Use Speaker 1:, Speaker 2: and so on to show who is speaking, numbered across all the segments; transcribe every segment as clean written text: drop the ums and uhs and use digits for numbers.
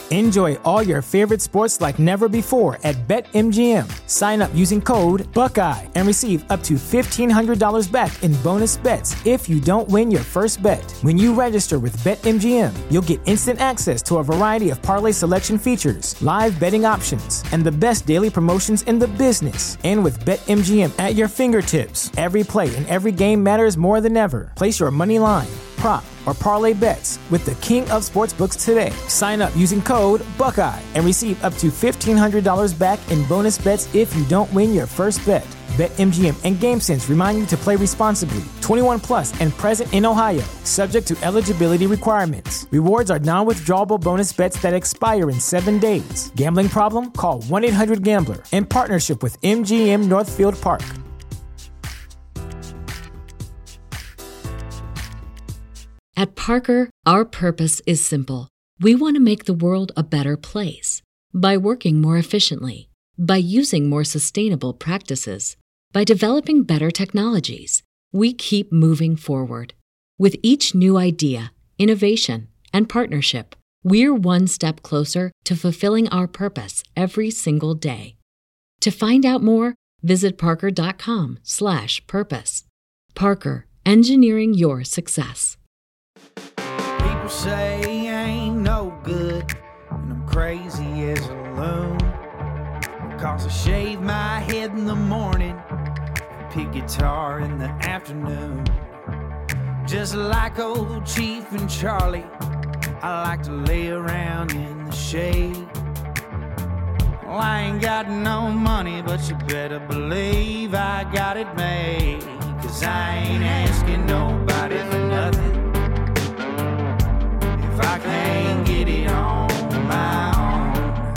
Speaker 1: Enjoy all your favorite sports like never before at BetMGM. Sign up using code Buckeye and receive up to $1,500 back in bonus bets if you don't win your first bet. When you register with BetMGM, you'll get instant access to a variety of parlay selection features, live betting options, and the best daily promotions in the business. And with BetMGM at your fingertips, every play and every game matters more than ever. Place your money line, prop, or parlay bets with the king of sportsbooks today. Sign up using code Buckeye and receive up to $1,500 back in bonus bets if you don't win your first bet. BetMGM and GameSense remind you to play responsibly. 21 plus and present in Ohio, subject to eligibility requirements. Rewards are non-withdrawable bonus bets that expire in 7 days. Gambling problem? Call 1-800-GAMBLER. In partnership with MGM Northfield Park.
Speaker 2: At Parker, our purpose is simple. We want to make the world a better place by working more efficiently, by using more sustainable practices, by developing better technologies. We keep moving forward. With each new idea, innovation, and partnership, we're one step closer to fulfilling our purpose every single day. To find out more, visit parker.com/purpose. Parker, engineering your success.
Speaker 3: People say I ain't no good, and I'm crazy as a loon. Cause I shave my head in the morning, pick guitar in the afternoon. Just like old Chief and Charlie, I like to lay around in the shade. Well, I ain't got no money, but you better believe I got it made. Cause I ain't asking nobody for nothing if I can't get it on my own.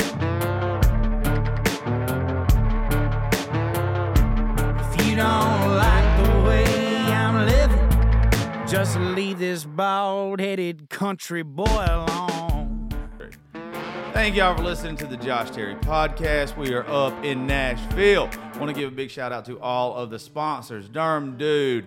Speaker 3: If you don't like the way I'm living, just leave this bald-headed country boy alone.
Speaker 4: Thank y'all for listening to the Josh Terry podcast. We are up in Nashville. Want to give a big shout out to all of the sponsors: Derm Dude,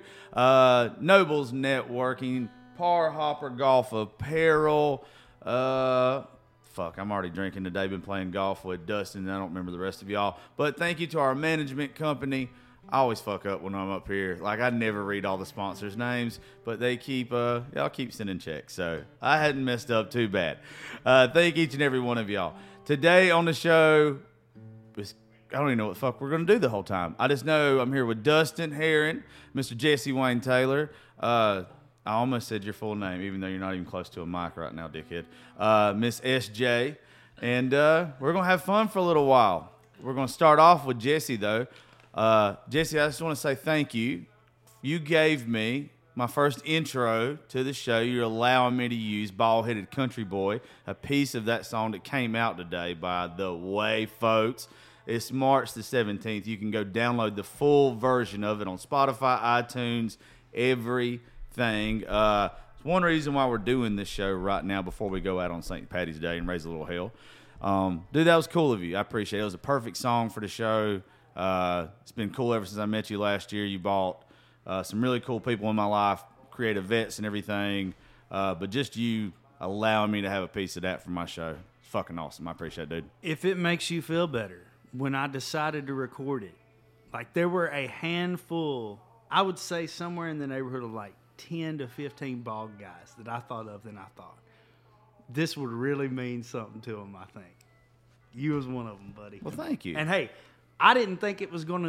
Speaker 4: Nobles Networking, Par Hopper Golf Apparel. I'm already drinking today. Been playing golf with Dustin, and I don't remember the rest of y'all. But thank you to our management company. I always fuck up when I'm up here. Like, I never read all the sponsors' names, but they keep, y'all keep sending checks. So I hadn't messed up too bad. Thank each and every one of y'all. Today on the show, I don't even know what the fuck we're going to do the whole time. I just know I'm here with Dustin Heron, Mr. Jesse Wayne Taylor. I almost said your full name, even though you're not even close to a mic right now, dickhead. Miss SJ. And we're going to have fun for a little while. We're going to start off with Jesse, though. Jesse, I just want to say thank you. You gave me my first intro to the show. You're allowing me to use Bald-Headed Country Boy, a piece of that song that came out today, by the way, folks. It's March the 17th. You can go download the full version of it on Spotify, iTunes, everything. It's one reason why we're doing this show right now before we go out on St. Patty's Day and raise a little hell. Dude, that was cool of you. I appreciate it. It was a perfect song for the show. It's been cool ever since I met you last year. You brought some really cool people in my life, creative vets and everything. But just you allowing me to have a piece of that for my show. It's fucking awesome. I appreciate it, dude.
Speaker 5: If it makes you feel better, when I decided to record it, like, there were a handful, I would say somewhere in the neighborhood of like 10 to 15 bald guys that I thought of, then I thought, this would really mean something to them, I think. You was one of them, buddy.
Speaker 4: Well, thank you.
Speaker 5: And hey, I didn't think it was going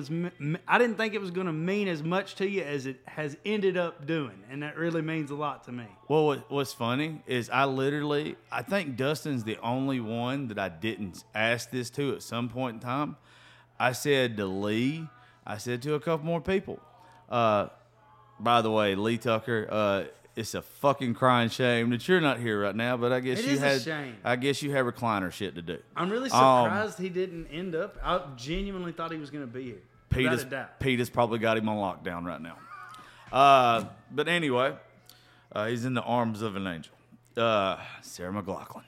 Speaker 5: to mean as much to you as it has ended up doing, and that really means a lot to me.
Speaker 4: Well, what's funny is I think Dustin's the only one that I didn't ask this to at some point in time. I said to Lee, I said to a couple more people. By the way, Lee Tucker, it's a fucking crying shame that you're not here right now, but I guess you had recliner shit to do.
Speaker 5: I'm really surprised he didn't end up. I genuinely thought he was going to be here.
Speaker 4: Peter's probably got him on lockdown right now. But anyway, he's in the arms of an angel. Sarah McLachlan.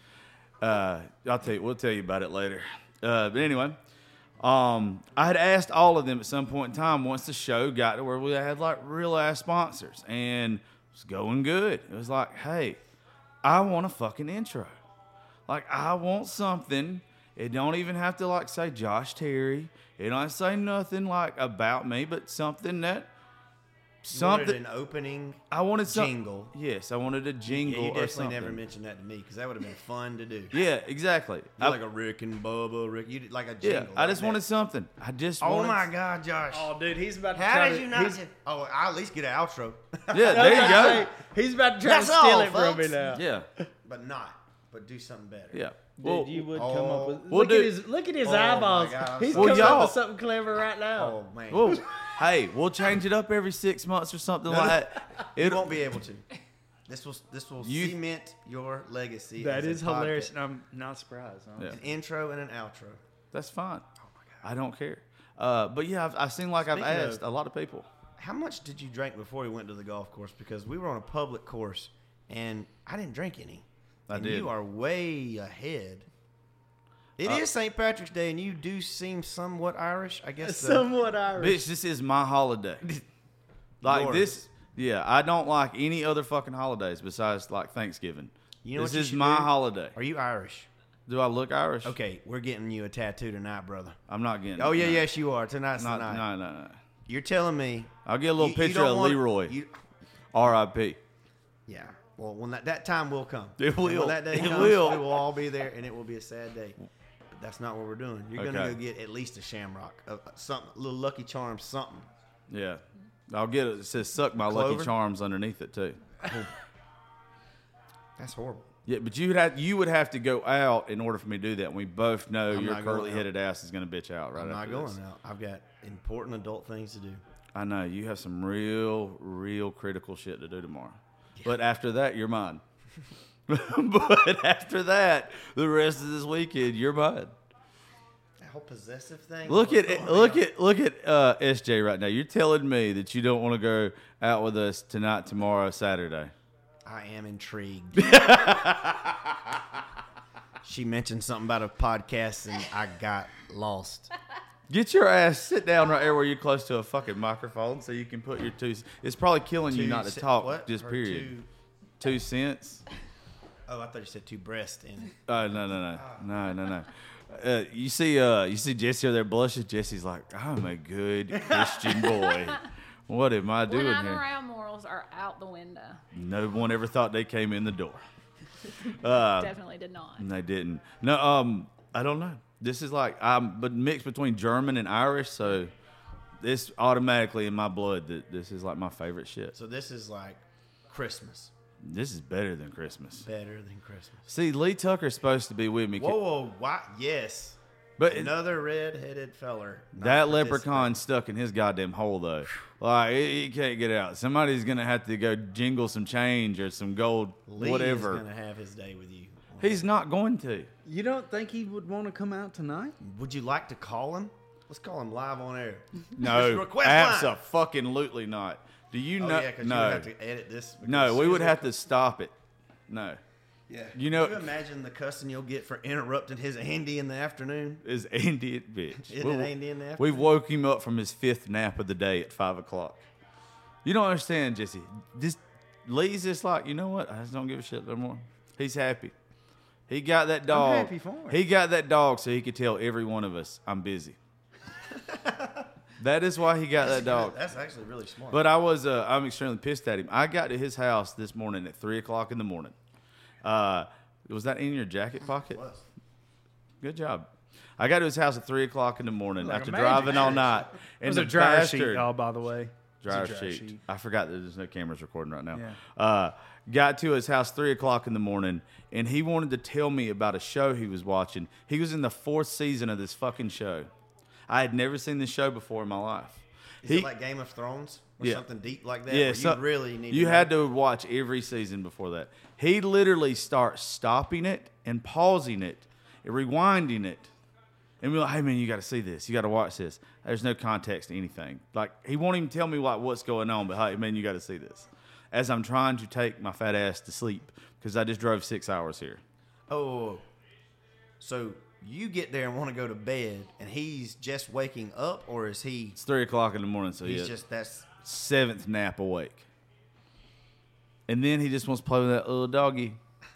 Speaker 4: We'll tell you about it later. But anyway, I had asked all of them at some point in time once the show got to where we had like real ass sponsors, and it was going good. It was like, hey, I want a fucking intro. Like, I want something. It don't even have to, like, say Josh Terry. It don't say nothing, like, about me, but something that...
Speaker 6: You wanted an opening
Speaker 4: I wanted
Speaker 6: jingle.
Speaker 4: Yes, I wanted a jingle
Speaker 6: Yeah, you
Speaker 4: or
Speaker 6: definitely
Speaker 4: something.
Speaker 6: never mentioned that to me because that would have been fun to do.
Speaker 4: Yeah, exactly.
Speaker 6: You're like a Rick and Bubba, Rick. You did like a jingle.
Speaker 4: I just
Speaker 6: like
Speaker 4: wanted
Speaker 6: that.
Speaker 4: something. I just
Speaker 6: Oh
Speaker 4: wanted...
Speaker 6: my God, Josh!
Speaker 5: Oh, dude, he's about to
Speaker 6: How
Speaker 5: try
Speaker 6: did
Speaker 5: to,
Speaker 6: you not?
Speaker 5: he's-
Speaker 6: Oh, I'll at least get an outro.
Speaker 4: Yeah, there you go.
Speaker 5: He's about to try
Speaker 6: That's
Speaker 5: to steal
Speaker 6: all,
Speaker 5: it from me
Speaker 6: folks.
Speaker 5: now.
Speaker 4: Yeah,
Speaker 6: but do something better.
Speaker 4: yeah.
Speaker 5: Dude, you would come up with.
Speaker 4: we'll
Speaker 5: Look
Speaker 4: do-
Speaker 5: at his
Speaker 6: Oh, my
Speaker 5: eyeballs.
Speaker 6: God,
Speaker 5: He's
Speaker 6: I'm
Speaker 5: coming
Speaker 4: sorry.
Speaker 5: up with something clever right now.
Speaker 6: Oh man,
Speaker 4: Well, hey, we'll change it up every 6 months or something like that.
Speaker 6: you won't be able to. This will
Speaker 4: You-
Speaker 6: cement your legacy.
Speaker 5: That
Speaker 6: as a
Speaker 5: is hilarious,
Speaker 6: podcast.
Speaker 5: and I'm not surprised. Huh?
Speaker 4: Yeah.
Speaker 6: An intro and an outro.
Speaker 4: That's fine. I don't care. But yeah, I've seen like I've
Speaker 6: Speaking
Speaker 4: asked
Speaker 6: of-
Speaker 4: a lot of people.
Speaker 6: How much did you drink before you went to the golf course? Because we were on a public course, and I didn't drink any.
Speaker 4: I
Speaker 6: and
Speaker 4: did.
Speaker 6: You are way ahead. It is St. Patrick's Day, and you do seem somewhat Irish. I guess.
Speaker 5: Somewhat Irish.
Speaker 4: Bitch, this is my holiday. Like
Speaker 6: Yours.
Speaker 4: this, yeah. I don't like any other fucking holidays besides like Thanksgiving.
Speaker 6: You know
Speaker 4: this
Speaker 6: what you
Speaker 4: is
Speaker 6: should
Speaker 4: my
Speaker 6: do?
Speaker 4: holiday.
Speaker 6: Are you Irish?
Speaker 4: Do I look Irish?
Speaker 6: Okay, we're getting you a tattoo tonight, brother.
Speaker 4: I'm not getting.
Speaker 6: Oh yeah,
Speaker 4: no.
Speaker 6: yes you are. Tonight's
Speaker 4: Not,
Speaker 6: the night.
Speaker 4: no.
Speaker 6: You're telling me.
Speaker 4: I'll get a little
Speaker 6: you
Speaker 4: picture
Speaker 6: don't
Speaker 4: of
Speaker 6: want-
Speaker 4: Leroy.
Speaker 6: you-
Speaker 4: R.I.P.
Speaker 6: Yeah. Well, when that time will come.
Speaker 4: It
Speaker 6: And
Speaker 4: will.
Speaker 6: When that day
Speaker 4: It
Speaker 6: comes,
Speaker 4: will.
Speaker 6: we will all be there, and it will be a sad day. But that's not what we're doing. You're gonna
Speaker 4: Okay.
Speaker 6: go get at least a shamrock, something, a little Lucky Charms, something.
Speaker 4: Yeah, I'll get it. It says "suck my
Speaker 6: Clover?
Speaker 4: Lucky Charms" underneath it too.
Speaker 6: That's horrible.
Speaker 4: Yeah, but you would have to go out in order for me to do that. And we both know
Speaker 6: I'm
Speaker 4: your
Speaker 6: not going
Speaker 4: curly headed ass is going to bitch out right
Speaker 6: I'm not
Speaker 4: after
Speaker 6: going
Speaker 4: this.
Speaker 6: out. I've got important adult things to do.
Speaker 4: I know you have some real critical shit to do tomorrow. But after that, you're mine. But after that, the rest of this weekend, you're mine.
Speaker 6: That whole possessive thing.
Speaker 4: Look
Speaker 6: What's
Speaker 4: at
Speaker 6: going on?
Speaker 4: look at SJ right now. You're telling me that you don't want to go out with us tonight, tomorrow, Saturday.
Speaker 6: I am intrigued. She mentioned something about a podcast, and I got lost.
Speaker 4: Get your ass, sit down right there where you're close to a fucking microphone so you can put your two. It's probably killing you not to talk
Speaker 6: What?
Speaker 4: just
Speaker 6: Or
Speaker 4: period. 2 cents.
Speaker 6: Oh, I thought you said two breasts in it.
Speaker 4: Oh no. You see Jesse over there blushing. Jesse's like, I'm a good Christian boy. What am I doing
Speaker 7: When I'm
Speaker 4: here?
Speaker 7: around, morals are out the window.
Speaker 4: No one ever thought they came in the door.
Speaker 7: Definitely did not.
Speaker 4: And they didn't. No, I don't know. This is like but mixed between German and Irish, so this automatically in my blood that this is like my favorite shit.
Speaker 6: So this is like Christmas.
Speaker 4: This is better than Christmas.
Speaker 6: Better than Christmas.
Speaker 4: See, Lee Tucker's supposed to be with me.
Speaker 6: Whoa, what? Yes.
Speaker 4: But
Speaker 6: Another red-headed feller. not
Speaker 4: that
Speaker 6: participating.
Speaker 4: leprechaun stuck in his goddamn hole, though. Like, he can't get out. Somebody's going to have to go jingle some change or some gold,
Speaker 6: Lee
Speaker 4: whatever.
Speaker 6: is going to have his day with you.
Speaker 4: He's not going to.
Speaker 5: You don't think he would want to come out tonight?
Speaker 6: Would you like to call him? Let's call him live on air.
Speaker 4: No,
Speaker 6: request line.
Speaker 4: abso-fucking-lutely not. Do you
Speaker 6: Oh,
Speaker 4: know?
Speaker 6: yeah, because you
Speaker 4: no.
Speaker 6: would have to edit this. because
Speaker 4: No,
Speaker 6: as
Speaker 4: we
Speaker 6: soon
Speaker 4: would
Speaker 6: as
Speaker 4: have to stop it. No.
Speaker 6: Yeah.
Speaker 4: You know-
Speaker 6: Can you imagine the cussing you'll get for interrupting his Andy in the afternoon?
Speaker 4: Is Andy a bitch?
Speaker 6: Isn't it Andy in the
Speaker 4: We've
Speaker 6: afternoon?
Speaker 4: woke him up from his 5th nap of the day at 5 o'clock. You don't understand, Jesse. Lee's just like, you know what? I just don't give a shit no more. He's happy. He got that dog.
Speaker 5: happy for him.
Speaker 4: He got that dog so he could tell every one of us, I'm busy. That is why he got that dog.
Speaker 6: That's actually really smart.
Speaker 4: But I'm extremely pissed at him. I got to his house this morning at 3 o'clock in the morning. Was that in your jacket pocket?
Speaker 6: It was.
Speaker 4: Good job. I got to his house at 3 o'clock in the morning
Speaker 5: Like a
Speaker 4: after
Speaker 5: magic
Speaker 4: driving all
Speaker 5: trick.
Speaker 4: night.
Speaker 5: It was a dryer sheet, y'all, by the way.
Speaker 4: Dryer
Speaker 5: It's a dryer
Speaker 4: sheet. I forgot that there's no cameras recording right now.
Speaker 5: Yeah.
Speaker 4: Got to his house 3 o'clock in the morning, and he wanted to tell me about a show he was watching. He was in the 4th season of this fucking show. I had never seen this show before in my life.
Speaker 6: Is it like Game of Thrones or
Speaker 4: Yeah.
Speaker 6: something deep like that?
Speaker 4: Yeah,
Speaker 6: where
Speaker 4: so
Speaker 6: you really need
Speaker 4: you
Speaker 6: to
Speaker 4: had
Speaker 6: know?
Speaker 4: to watch every season before that. He literally starts stopping it and pausing it and rewinding it. And we're like, hey man, you got to see this. You got to watch this. There's no context to anything. Like he won't even tell me like what's going on, but hey man, you got to see this. As I'm trying to take my fat ass to sleep because I just drove 6 hours here.
Speaker 6: Oh, so you get there and want to go to bed, and he's just waking up, or is he?
Speaker 4: It's 3 o'clock in the morning, so
Speaker 6: He's
Speaker 4: yeah,
Speaker 6: just that's.
Speaker 4: 7th nap awake. And then he just wants to play with that little doggy.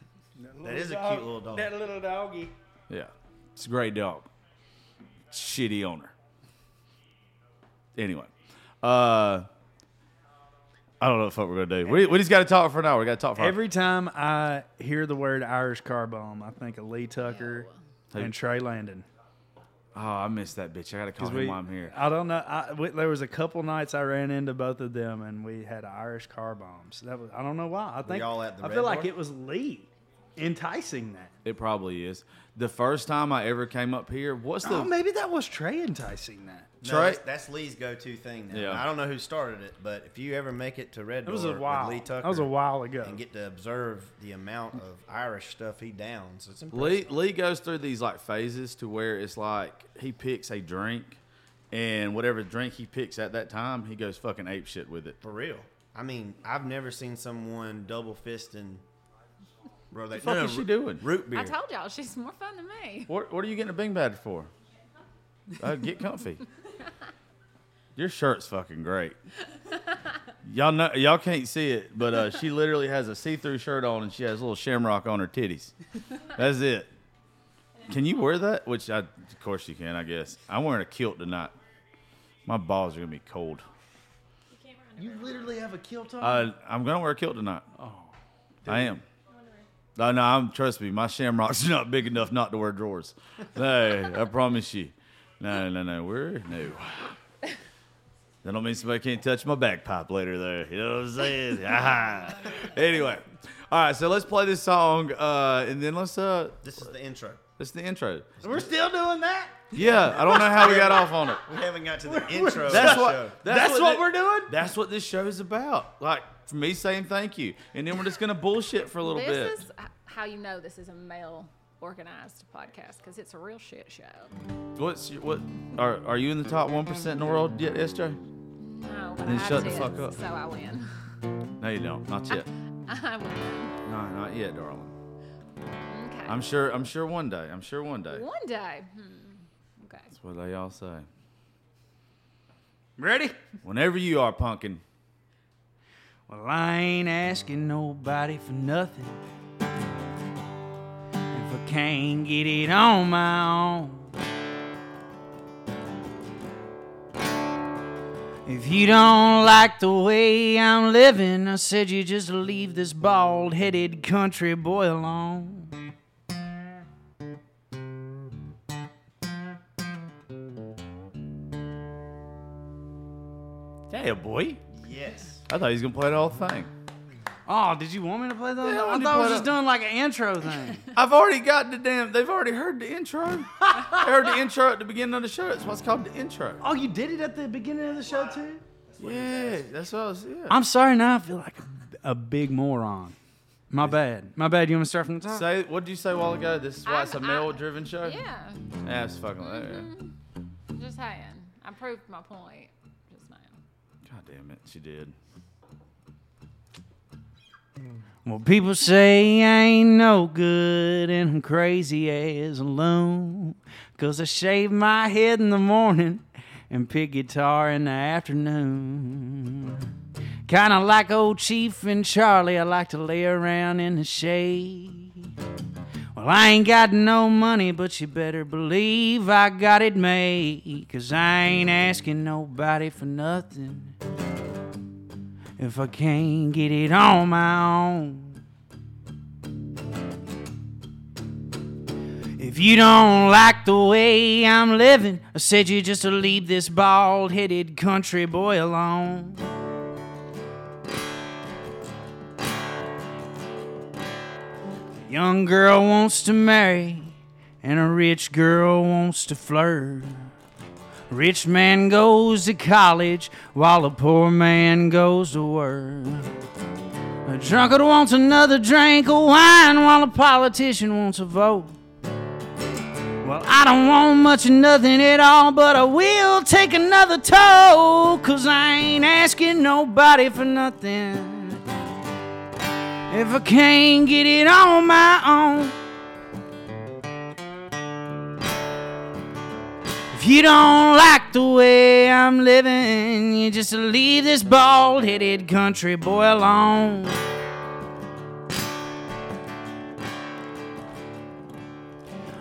Speaker 6: That is a cute little dog.
Speaker 5: That little doggy.
Speaker 4: Yeah, it's a great dog. Shitty owner. Anyway, I don't know what the fuck we're gonna do. We just got to talk for an hour. We got to talk for
Speaker 5: Every time I hear the word Irish car bomb, I think of Lee Tucker and Trey Landon.
Speaker 4: Oh, I missed that bitch. I got to call him while I'm here.
Speaker 5: I don't know. There was a couple nights I ran into both of them, and we had Irish car bombs. I don't know why. I think
Speaker 6: y'all at the
Speaker 5: I
Speaker 6: Red
Speaker 5: feel like
Speaker 6: Bar?
Speaker 5: it was Lee enticing that.
Speaker 4: It probably is. The first time I ever came up here,
Speaker 5: Oh, maybe that was Trey enticing that.
Speaker 6: No,
Speaker 4: Trey?
Speaker 6: that's Lee's go-to thing now.
Speaker 4: Yeah.
Speaker 6: I don't know who started it, but if you ever make it to Red
Speaker 5: It was
Speaker 6: Door
Speaker 5: a while.
Speaker 6: with Lee Tucker
Speaker 5: That was a while ago.
Speaker 6: and get to observe the amount of Irish stuff he downs, it's impressive.
Speaker 4: Lee goes through these like phases to where it's like he picks a drink, and whatever drink he picks at that time, he goes fucking ape shit with it.
Speaker 6: For real. I mean, I've never seen someone double fisting. Bro,
Speaker 4: What the fuck is she doing?
Speaker 6: Root beer.
Speaker 7: I told y'all she's more fun than me.
Speaker 4: What are you getting a Bing Badger for? Get comfy. Your shirt's fucking great. Y'all can't see it, but she literally has a see-through shirt on and she has a little shamrock on her titties. That's it. Can you wear that? Of course you can, I guess. I'm wearing a kilt tonight. My balls are gonna be cold.
Speaker 5: You literally have a kilt on?
Speaker 4: I'm gonna wear a kilt tonight. Oh, I am. No, trust me, my shamrock's not big enough not to wear drawers. Hey, I promise you. No. That don't mean somebody can't touch my bagpipe later there. You know what I'm saying? Anyway. All right, so let's play this song, and then let's...
Speaker 6: This is the intro.
Speaker 4: This is the intro.
Speaker 5: We're still doing that?
Speaker 4: Yeah, I don't know how we got off on it.
Speaker 6: We haven't got to the intro
Speaker 4: That's
Speaker 6: of the
Speaker 4: what,
Speaker 6: show.
Speaker 5: That's what we're doing?
Speaker 4: That's what this show is about. Like, for me saying thank you. And then we're just going to bullshit for a little bit.
Speaker 7: This is how you know this is a male organized podcast, because it's a real shit show.
Speaker 4: Are you in the top 1% in the world yet, SJ?
Speaker 7: No, but
Speaker 4: Then
Speaker 7: I
Speaker 4: shut the
Speaker 7: did,
Speaker 4: fuck up.
Speaker 7: So I win.
Speaker 4: No, you don't. Not yet.
Speaker 7: I win.
Speaker 4: No, not yet, darling.
Speaker 7: Okay.
Speaker 4: I'm sure one day.
Speaker 7: One day. Okay.
Speaker 4: That's what they all say.
Speaker 5: Ready?
Speaker 4: Whenever you are, pumpkin.
Speaker 5: Well, I ain't asking nobody for nothing if I can't get it on my own. If you don't like the way I'm living, I said you just leave this bald-headed country boy alone.
Speaker 4: Yeah, boy.
Speaker 6: Yes.
Speaker 4: I thought he was going to play the whole thing.
Speaker 5: Oh, did you want me to play that?
Speaker 4: Yeah,
Speaker 5: I thought I was just doing like an intro thing.
Speaker 4: I've already got they've already heard the intro. They heard the intro at the beginning of the show. That's what's called the intro.
Speaker 5: Oh, you did it at the beginning of the show too?
Speaker 4: Yeah, that's what I was, yeah.
Speaker 5: I'm sorry now. I feel like a big moron. My bad. You want me to start from the top?
Speaker 4: What did you say a while ago? This is why it's a
Speaker 7: I'm-
Speaker 4: male-driven show?
Speaker 7: Yeah.
Speaker 4: That's fucking... Yeah.
Speaker 7: Just saying. I proved my point just now.
Speaker 4: God damn it, she did.
Speaker 5: Well, people say I ain't no good and I'm crazy as a loon, 'cause I shave my head in the morning and pick guitar in the afternoon. Kinda like old Chief and Charlie, I like to lay around in the shade. Well, I ain't got no money, but you better believe I got it made, 'cause I ain't asking nobody for nothing if I can't get it on my own. If you don't like the way I'm living, I said you just to leave this bald-headed country boy alone. A young girl wants to marry, and a rich girl wants to flirt. Rich man goes to college while a poor man goes to work. A drunkard wants another drink of wine while a politician wants a vote. Well, I don't want much of nothing at all, but I will take another toll, 'cause I ain't asking nobody for nothing if I can't get it on my own. If you don't like the way I'm living, you just leave this bald-headed country boy alone.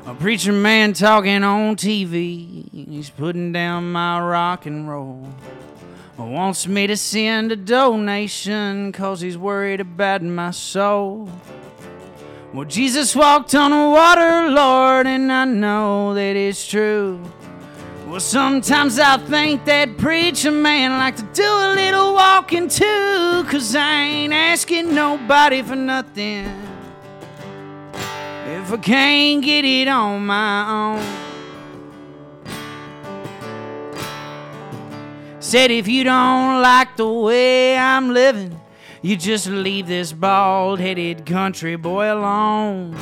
Speaker 5: A preacher man talking on TV, he's putting down my rock and roll. Wants me to send a donation 'cause he's worried about my soul. Well, Jesus walked on the water, Lord, and I know that it's true. Well, sometimes I think that preacher man like to do a little walking too, 'cause I ain't asking nobody for nothing if I can't get it on my own. Said if you don't like the way I'm living, you just leave this bald-headed country boy alone.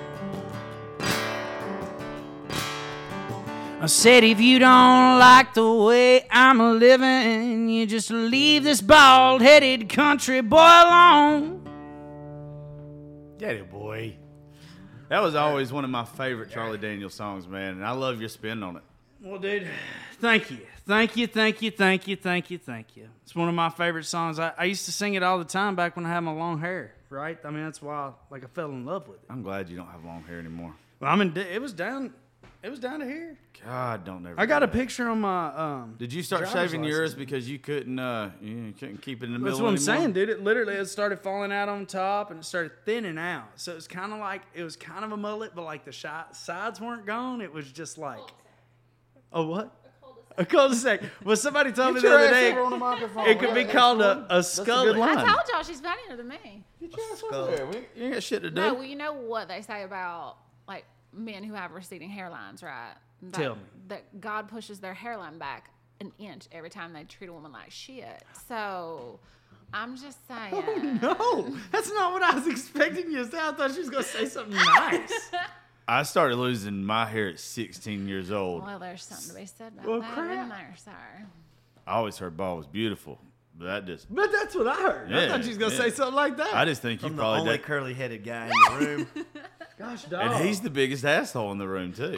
Speaker 5: I said if you don't like the way I'm living, you just leave this bald-headed country boy alone.
Speaker 6: Get it, boy.
Speaker 4: That was always one of my favorite Charlie Daniels songs, man, and I love your spin on it.
Speaker 5: Well, dude, thank you. Thank you. It's one of my favorite songs. I used to sing it all the time back when I had my long hair, right? I mean, that's why I fell in love with it.
Speaker 4: I'm glad you don't have long hair anymore.
Speaker 5: Well, I mean, it was down to here.
Speaker 4: God, don't ever.
Speaker 5: I got
Speaker 4: do
Speaker 5: a
Speaker 4: that.
Speaker 5: picture on my
Speaker 4: Did you start
Speaker 5: driver's
Speaker 4: shaving yours
Speaker 5: license.
Speaker 4: because you couldn't keep it in the middle?
Speaker 5: That's what I'm
Speaker 4: anymore?
Speaker 5: saying, dude. It started falling out on top and it started thinning out. So it was kind of a mullet, but like the sides weren't gone. It was just like, what? A cul-de-sac. Well, somebody told me the other day it could be called a scully.
Speaker 7: I told y'all she's funnier than me.
Speaker 4: You ain't got shit to do.
Speaker 7: No, well, you know what they say about like men who have receding hairlines, right?
Speaker 5: Tell me.
Speaker 7: That God pushes their hairline back an inch every time they treat a woman like shit. So I'm just saying.
Speaker 5: No, that's not what I was expecting you to say. I thought she was going to say something nice.
Speaker 4: I started losing my hair at 16 years old.
Speaker 7: Well, there's something to be said about that, isn't there, sir?
Speaker 4: I always heard ball was beautiful, but that just.
Speaker 5: But that's what I heard. I
Speaker 4: Yeah,
Speaker 5: thought she was going to
Speaker 4: yeah.
Speaker 5: say something like that.
Speaker 4: I just think you
Speaker 6: I'm the
Speaker 4: probably
Speaker 6: only
Speaker 4: did.
Speaker 6: curly-headed guy in the room.
Speaker 5: Gosh, dog.
Speaker 4: And he's the biggest asshole in the room too.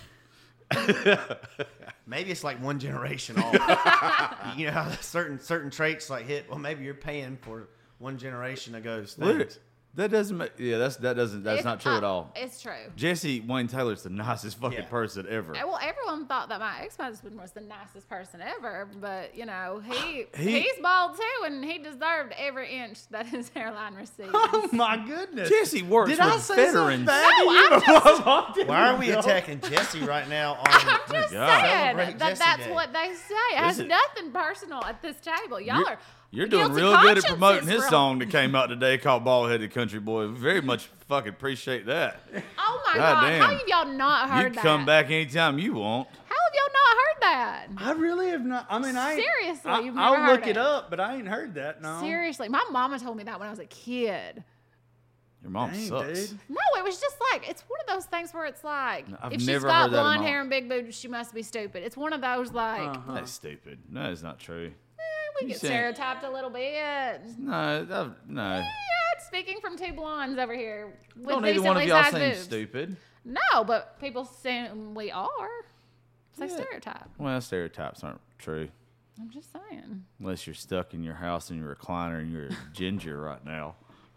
Speaker 6: Maybe it's like one generation off. You know how certain traits like hit. Well, maybe you're paying for one generation ago's things.
Speaker 4: That doesn't make. Yeah, that's not true at all.
Speaker 7: It's true.
Speaker 4: Jesse Wayne Taylor's the nicest fucking
Speaker 6: Yeah.
Speaker 4: person ever.
Speaker 7: Well, everyone thought that my ex-husband was the nicest person ever, but you know
Speaker 4: He-
Speaker 7: he's bald too, and he deserved every inch that his hairline received.
Speaker 5: Oh, my goodness.
Speaker 4: Jesse works
Speaker 5: Did
Speaker 4: with
Speaker 5: I say something
Speaker 4: veterans.
Speaker 5: bad to
Speaker 7: No,
Speaker 5: you
Speaker 7: I'm
Speaker 5: before I walked in
Speaker 6: Why are
Speaker 5: the
Speaker 6: we
Speaker 5: door?
Speaker 6: attacking Jesse right now?
Speaker 7: I'm just
Speaker 4: God.
Speaker 7: saying
Speaker 6: Celebrate
Speaker 7: that
Speaker 6: Jesse
Speaker 7: that's
Speaker 6: Day.
Speaker 7: what they say. It has
Speaker 4: Listen.
Speaker 7: nothing personal at this table. Y'all are.
Speaker 4: You're doing
Speaker 7: guilty
Speaker 4: real good at
Speaker 7: conscience
Speaker 4: promoting
Speaker 7: is
Speaker 4: his
Speaker 7: real.
Speaker 4: song that came out today called Bald Headed Country Boy. Very much fucking appreciate that.
Speaker 7: Oh my
Speaker 4: God
Speaker 7: God!
Speaker 4: damn.
Speaker 7: How have y'all not
Speaker 4: You
Speaker 7: heard
Speaker 4: can
Speaker 7: that?
Speaker 4: come back anytime you want.
Speaker 7: How have y'all not heard that?
Speaker 5: I really have not. I mean,
Speaker 7: Seriously, you've never
Speaker 5: I'll
Speaker 7: heard
Speaker 5: look it
Speaker 7: it.
Speaker 5: up, but I ain't heard that. No.
Speaker 7: Seriously, my mama told me that when I was a kid.
Speaker 4: Your mom
Speaker 5: Dang,
Speaker 4: sucks.
Speaker 5: dude.
Speaker 7: No, it was just like it's one of those things where it's like
Speaker 4: I've
Speaker 7: if she's
Speaker 4: never
Speaker 7: got
Speaker 4: heard that in
Speaker 7: blonde
Speaker 4: my-
Speaker 7: hair and big boobs, she must be stupid. It's one of those like
Speaker 4: That's stupid. No, it's not true.
Speaker 7: we
Speaker 4: you
Speaker 7: get
Speaker 4: saying-
Speaker 7: stereotyped a little bit.
Speaker 4: No.
Speaker 7: Yeah, speaking from two blondes over here with
Speaker 4: Don't either one of
Speaker 7: decently
Speaker 4: y'all
Speaker 7: sized
Speaker 4: seem
Speaker 7: boobs.
Speaker 4: stupid.
Speaker 7: No, but people assume we are. It's like
Speaker 4: Yeah.
Speaker 7: stereotype.
Speaker 4: Well, stereotypes aren't true.
Speaker 7: I'm just saying.
Speaker 4: Unless you're stuck in your house in your recliner and you're a ginger right now.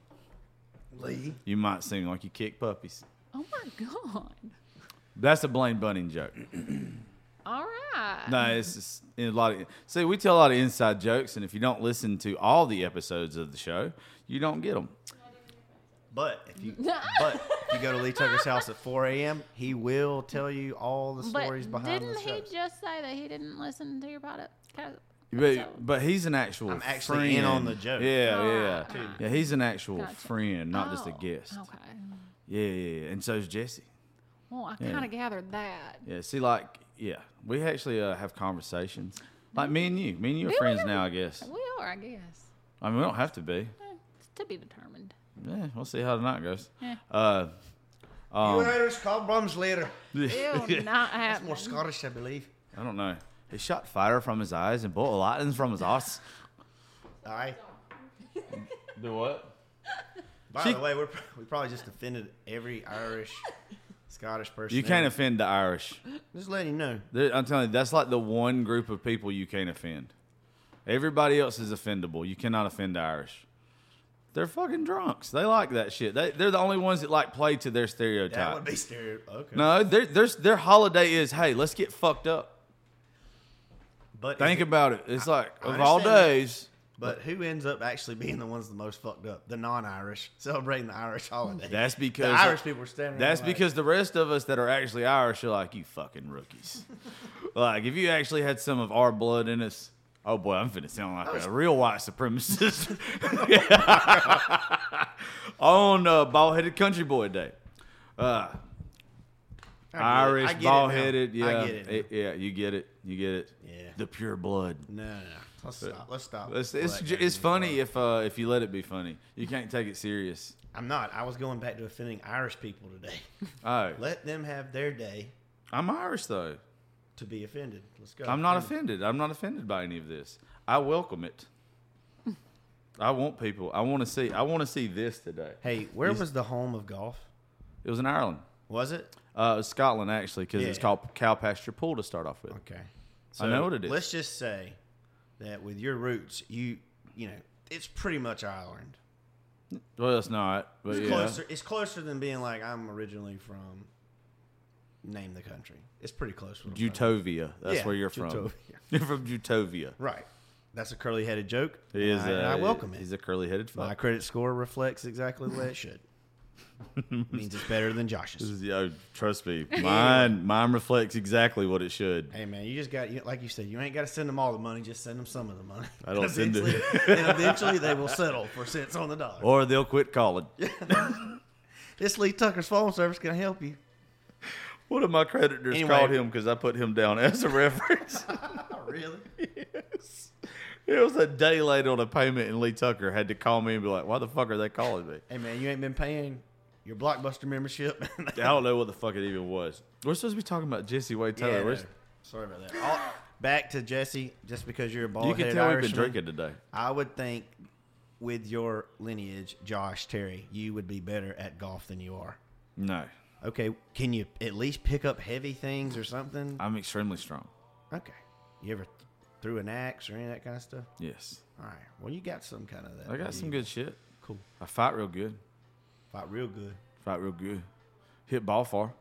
Speaker 6: Lee.
Speaker 4: You might seem like you kick puppies.
Speaker 7: Oh my God.
Speaker 4: That's a Blaine Bunning joke.
Speaker 7: All right.
Speaker 4: No, it's just a lot of. See, we tell a lot of inside jokes, and if you don't listen to all the episodes of the show, you don't get them.
Speaker 6: But if you go to Lee Tucker's house at 4 a.m., he will tell you all the stories
Speaker 7: But
Speaker 6: behind
Speaker 7: didn't
Speaker 6: the
Speaker 7: he
Speaker 6: show.
Speaker 7: just say that he didn't listen to your podcast?
Speaker 4: But he's an actual.
Speaker 6: I'm actually
Speaker 4: friend.
Speaker 6: in on the joke.
Speaker 4: Yeah.
Speaker 7: Right.
Speaker 4: Yeah, he's an actual
Speaker 7: Gotcha.
Speaker 4: friend, not just a
Speaker 7: Oh,
Speaker 4: guest.
Speaker 7: Okay.
Speaker 4: Yeah. And so is Jesse.
Speaker 7: Well, I
Speaker 4: Yeah.
Speaker 7: kind of gathered that.
Speaker 4: Yeah. See, we actually have conversations. Like me and you. Me and you are
Speaker 7: Do
Speaker 4: friends
Speaker 7: we?
Speaker 4: now, I guess.
Speaker 7: We are, I guess.
Speaker 4: I mean, we don't have to be.
Speaker 7: It's to be determined.
Speaker 4: Yeah, we'll see how tonight goes.
Speaker 7: Yeah.
Speaker 6: You Irish call bums later.
Speaker 7: Ew, not
Speaker 6: That's
Speaker 7: happening.
Speaker 6: more Scottish, I believe.
Speaker 4: I don't know. He shot fire from his eyes and bolt lightning from his ass.
Speaker 6: All right.
Speaker 4: Do what?
Speaker 6: By the way, we probably just offended every Irish, Scottish person.
Speaker 4: You can't
Speaker 6: ever.
Speaker 4: offend the Irish.
Speaker 6: Just letting you know.
Speaker 4: I'm telling you, that's like the one group of people you can't offend. Everybody else is offendable. You cannot offend the Irish. They're fucking drunks. They like that shit. They're the only ones that like play to their stereotype.
Speaker 6: That would be stereotype. Okay.
Speaker 4: No, their holiday is, hey, let's get fucked up.
Speaker 6: But
Speaker 4: Think about it. It's like,
Speaker 6: I
Speaker 4: of all
Speaker 6: understand that.
Speaker 4: days.
Speaker 6: But who ends up actually being the ones the most fucked up? The non-Irish celebrating the Irish holiday.
Speaker 4: That's because
Speaker 6: the Irish people are standing.
Speaker 4: That's
Speaker 6: around like,
Speaker 4: because the rest of us that are actually Irish are like, you fucking rookies. Like, if you actually had some of our blood in us, oh boy, I'm finna sound like a real white supremacist. On Bald-Headed Country Boy Day. Irish, bald-headed, yeah.
Speaker 6: I get it.
Speaker 4: Yeah, you get it. You get it.
Speaker 6: Yeah.
Speaker 4: The pure blood.
Speaker 6: No. Let's stop.
Speaker 4: It's funny if you let it be funny. You can't take it serious.
Speaker 6: I'm not. I was going back to offending Irish people today.
Speaker 4: Oh,
Speaker 6: Let them have their day
Speaker 4: I'm Irish though.
Speaker 6: to be offended. Let's go.
Speaker 4: I'm not offended. I'm not offended by any of this. I welcome it. I want people. I want to see this today.
Speaker 6: Hey, where was the home of golf?
Speaker 4: It was in Ireland.
Speaker 6: Was it?
Speaker 4: It was Scotland actually, because it's
Speaker 6: Yeah.
Speaker 4: called Cow Pasture Pool to start off with.
Speaker 6: Okay.
Speaker 4: I know what it is.
Speaker 6: Let's just say that with your roots, you know, it's pretty much Ireland.
Speaker 4: Well, it's not, but
Speaker 6: It's
Speaker 4: yeah.
Speaker 6: closer. It's closer than being like I'm originally from. Name the country. It's pretty close. What I'm trying to-
Speaker 4: Jutovia. That's
Speaker 6: Yeah,
Speaker 4: where you're from.
Speaker 6: Jutovia.
Speaker 4: You're from Jutovia.
Speaker 6: Right. That's a curly-headed joke.
Speaker 4: He is.
Speaker 6: and I welcome it.
Speaker 4: He's a curly-headed
Speaker 6: My
Speaker 4: fuck.
Speaker 6: credit score reflects exactly the way it should. Means it's better than Josh's.
Speaker 4: Trust me, mine reflects exactly what it should.
Speaker 6: Hey man, you just got, like you said, you ain't got to send them all the money. Just send them some of the money.
Speaker 4: I don't send it.
Speaker 6: And eventually they will settle for cents on the dollar.
Speaker 4: Or they'll quit calling.
Speaker 6: This Lee Tucker's phone service can help you.
Speaker 4: One of my creditors
Speaker 6: Anyway.
Speaker 4: called him because I put him down as a reference.
Speaker 6: Oh, really?
Speaker 4: Yes. It was a day late on a payment, and Lee Tucker had to call me and be like, "Why the fuck are they calling me?"
Speaker 6: Hey man, you ain't been paying your Blockbuster membership.
Speaker 4: I don't know what the fuck it even was. We're supposed to be talking about Jesse Wade Taylor.
Speaker 6: Yeah,
Speaker 4: Where's-
Speaker 6: no. Sorry about that. Back to Jesse, just because you're a
Speaker 4: you
Speaker 6: bald-headed
Speaker 4: can tell we've been
Speaker 6: Irishman,
Speaker 4: drinking today.
Speaker 6: I would think with your lineage, Josh Terry, you would be better at golf than you are.
Speaker 4: No,
Speaker 6: Okay, can you at least pick up heavy things or something?
Speaker 4: I'm extremely strong.
Speaker 6: Okay. You ever threw an axe or any of that kind of stuff?
Speaker 4: Yes,
Speaker 6: All right. Well, you got some kind of that.
Speaker 4: I got some good shit.
Speaker 6: Cool.
Speaker 4: I fight real good.
Speaker 6: Fight real good.
Speaker 4: Fight real good. Hit ball far.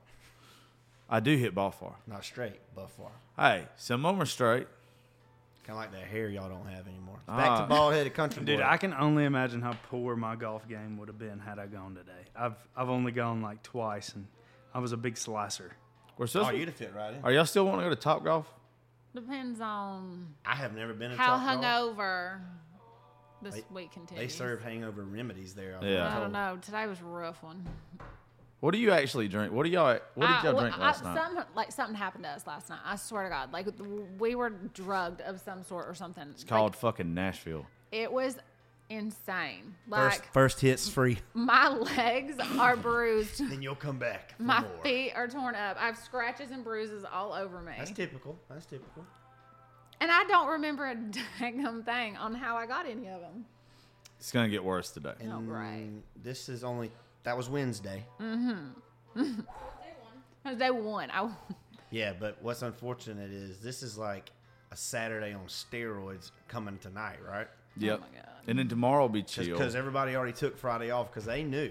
Speaker 4: I do hit ball far.
Speaker 6: Not straight, but far.
Speaker 4: Hey, some of them are straight.
Speaker 6: Kind of like that hair y'all don't have anymore. Back to
Speaker 4: Ah.
Speaker 6: bald-headed country
Speaker 5: Dude,
Speaker 6: boy.
Speaker 5: I can only imagine how poor my golf game would have been had I gone today. I've only gone like twice, and I was a big slicer.
Speaker 4: We're supposed
Speaker 6: Oh,
Speaker 4: to-
Speaker 6: you'd have fit right in.
Speaker 4: Are y'all still wanting to go to Top Golf?
Speaker 7: Depends on
Speaker 6: I have never been to
Speaker 7: how
Speaker 6: Top Golf.
Speaker 7: hungover this
Speaker 6: They-
Speaker 7: week continues.
Speaker 6: They serve hangover remedies there. I've
Speaker 4: Yeah.
Speaker 6: been
Speaker 7: I
Speaker 6: told.
Speaker 7: don't know. Today was a rough one.
Speaker 4: What do you actually drink? What did y'all drink last night?
Speaker 7: Something happened to us last night. I swear to God, like we were drugged of some sort or something.
Speaker 4: It's called fucking Nashville.
Speaker 7: It was insane. Like
Speaker 6: First hit's free.
Speaker 7: my legs are bruised.
Speaker 6: Then you'll come back for
Speaker 7: My
Speaker 6: more.
Speaker 7: feet are torn up. I have scratches and bruises all over me.
Speaker 6: That's typical. That's typical.
Speaker 7: And I don't remember a daggum thing on how I got any of them.
Speaker 4: It's gonna get worse today.
Speaker 7: Oh, great.
Speaker 6: This is only, that was Wednesday.
Speaker 7: That was day one.
Speaker 6: Yeah, but what's unfortunate is this is like a Saturday on steroids coming tonight, right?
Speaker 4: Yep.
Speaker 7: my God.
Speaker 4: And then tomorrow will be chill.
Speaker 6: Because everybody already took Friday off because they knew.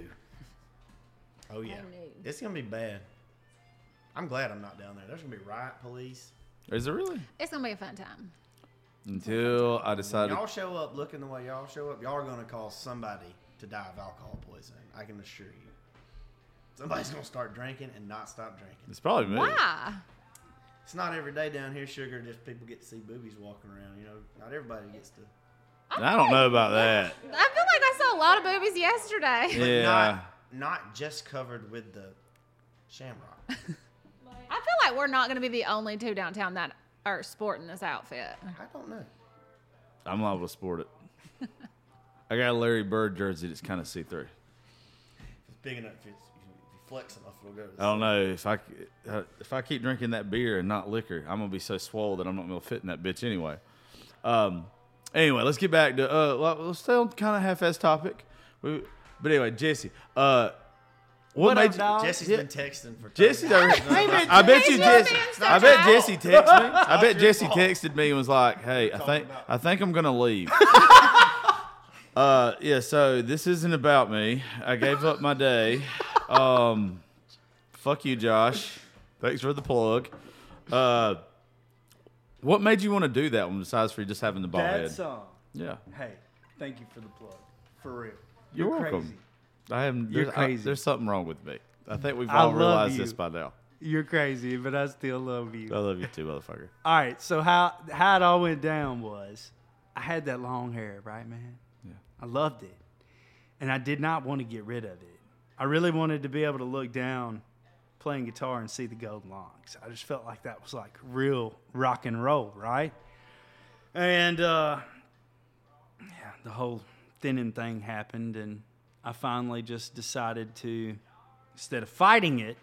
Speaker 6: Oh, yeah.
Speaker 7: knew.
Speaker 6: It's going to be bad. I'm glad I'm not down there. There's going to be riot police.
Speaker 4: Is it really?
Speaker 7: It's gonna be a fun time.
Speaker 4: Until I decided.
Speaker 6: Y'all show up looking the way y'all show up, y'all are going to cause somebody to die of alcohol poisoning. I can assure you. Somebody's going to start drinking and not stop drinking.
Speaker 4: It's probably me.
Speaker 7: Why?
Speaker 6: It's not every day down here, sugar. Just people get to see boobies walking around. You know, not everybody gets to.
Speaker 4: I don't know about that.
Speaker 7: I feel like I saw a lot of boobies yesterday.
Speaker 4: Yeah.
Speaker 6: Not just covered with the shamrock.
Speaker 7: I feel like we're not gonna be the only two downtown that are sporting this outfit.
Speaker 6: I don't know.
Speaker 4: I'm liable to sport it. I got a Larry Bird jersey that's kind of see through.
Speaker 6: If it's big enough, if you flex enough, it'll go. To the
Speaker 4: I don't know if I keep drinking that beer and not liquor, I'm gonna be so swole that I'm not gonna fit in that bitch anyway. Anyway, let's get back to let's stay on kind of half-ass topic. But anyway, Jesse, what
Speaker 5: up,
Speaker 4: made you?
Speaker 5: dog?
Speaker 6: Jesse's been texting for.
Speaker 4: Jesse,
Speaker 6: 30
Speaker 4: I bet you Jesse. I bet Jesse texted me. I bet
Speaker 6: your
Speaker 4: Jesse
Speaker 6: fault.
Speaker 4: texted me and was like, "Hey, I think I'm gonna leave." Yeah, so this isn't about me. I gave up my day. Fuck you, Josh. Thanks for the plug. What made you want to do that one besides for just having the bald head?
Speaker 5: That song.
Speaker 4: Yeah.
Speaker 5: Hey, thank you for the plug. For real.
Speaker 4: You're welcome.
Speaker 5: Crazy. You're crazy.
Speaker 4: There's something wrong with me. I think we've
Speaker 5: I
Speaker 4: all
Speaker 5: love
Speaker 4: realized
Speaker 5: you.
Speaker 4: this by now.
Speaker 5: You're crazy, but I still love you.
Speaker 4: I love you too, motherfucker.
Speaker 5: All right, so how it all went down was I had that long hair, right, man?
Speaker 4: Yeah.
Speaker 5: I loved it. And I did not want to get rid of it. I really wanted to be able to look down playing guitar and see the golden locks. I just felt like that was like real rock and roll, right? And the whole thinning thing happened, and I finally just decided to, instead of fighting it,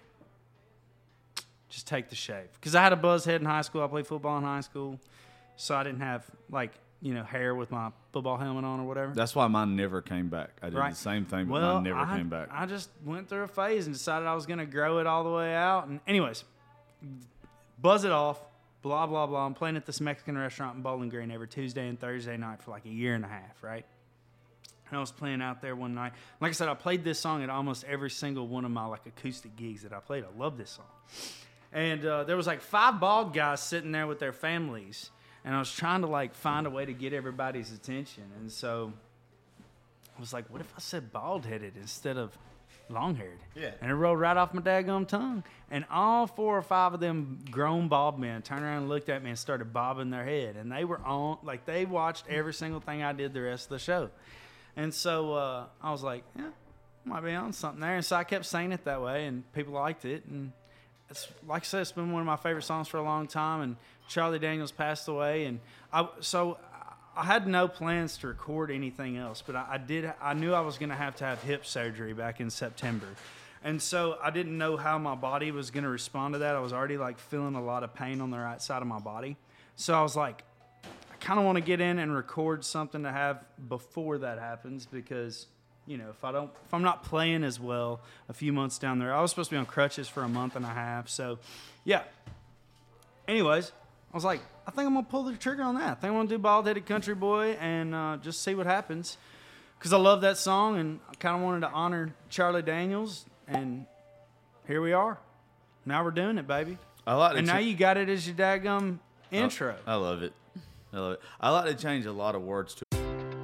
Speaker 5: just take the shave. Because I had a buzz head in high school. I played football in high school, so I didn't have hair with my football helmet on or whatever.
Speaker 4: That's why mine never came back. I did the same thing, but mine never came back.
Speaker 5: I just went through a phase and decided I was going to grow it all the way out. And anyways, buzz it off, blah, blah, blah. I'm playing at this Mexican restaurant in Bowling Green every Tuesday and Thursday night for like a year and a half, right? And I was playing out there one night. Like I said, I played this song at almost every single one of my like acoustic gigs that I played. I love this song. And there was like 5 bald guys sitting there with their families. And I was trying to like find a way to get everybody's attention. And so I was like, what if I said bald-headed instead of long-haired?
Speaker 6: Yeah.
Speaker 5: And it rolled right off my daggum tongue. And all 4 or 5 of them grown bald men turned around and looked at me and started bobbing their head. And they were on, like they watched every single thing I did the rest of the show. And so I was like, yeah, might be on something there. And so I kept saying it that way, and people liked it. And it's, like I said, it's been one of my favorite songs for a long time. And Charlie Daniels passed away, and I had no plans to record anything else, but I knew I was going to have hip surgery back in September. And so I didn't know how my body was going to respond to that. I was already like feeling a lot of pain on the right side of my body. So I was like, I kind of want to get in and record something to have before that happens, because if I'm not playing as well a few months down there. I was supposed to be on crutches for a month and a half. So yeah. Anyways, I was like, I think I'm going to pull the trigger on that. I think I'm going to do Bald Headed Country Boy and just see what happens. Because I love that song, and I kind of wanted to honor Charlie Daniels, and here we are. Now we're doing it, baby. And now you got it as your daggum intro.
Speaker 4: I love it. I like to change a lot of words to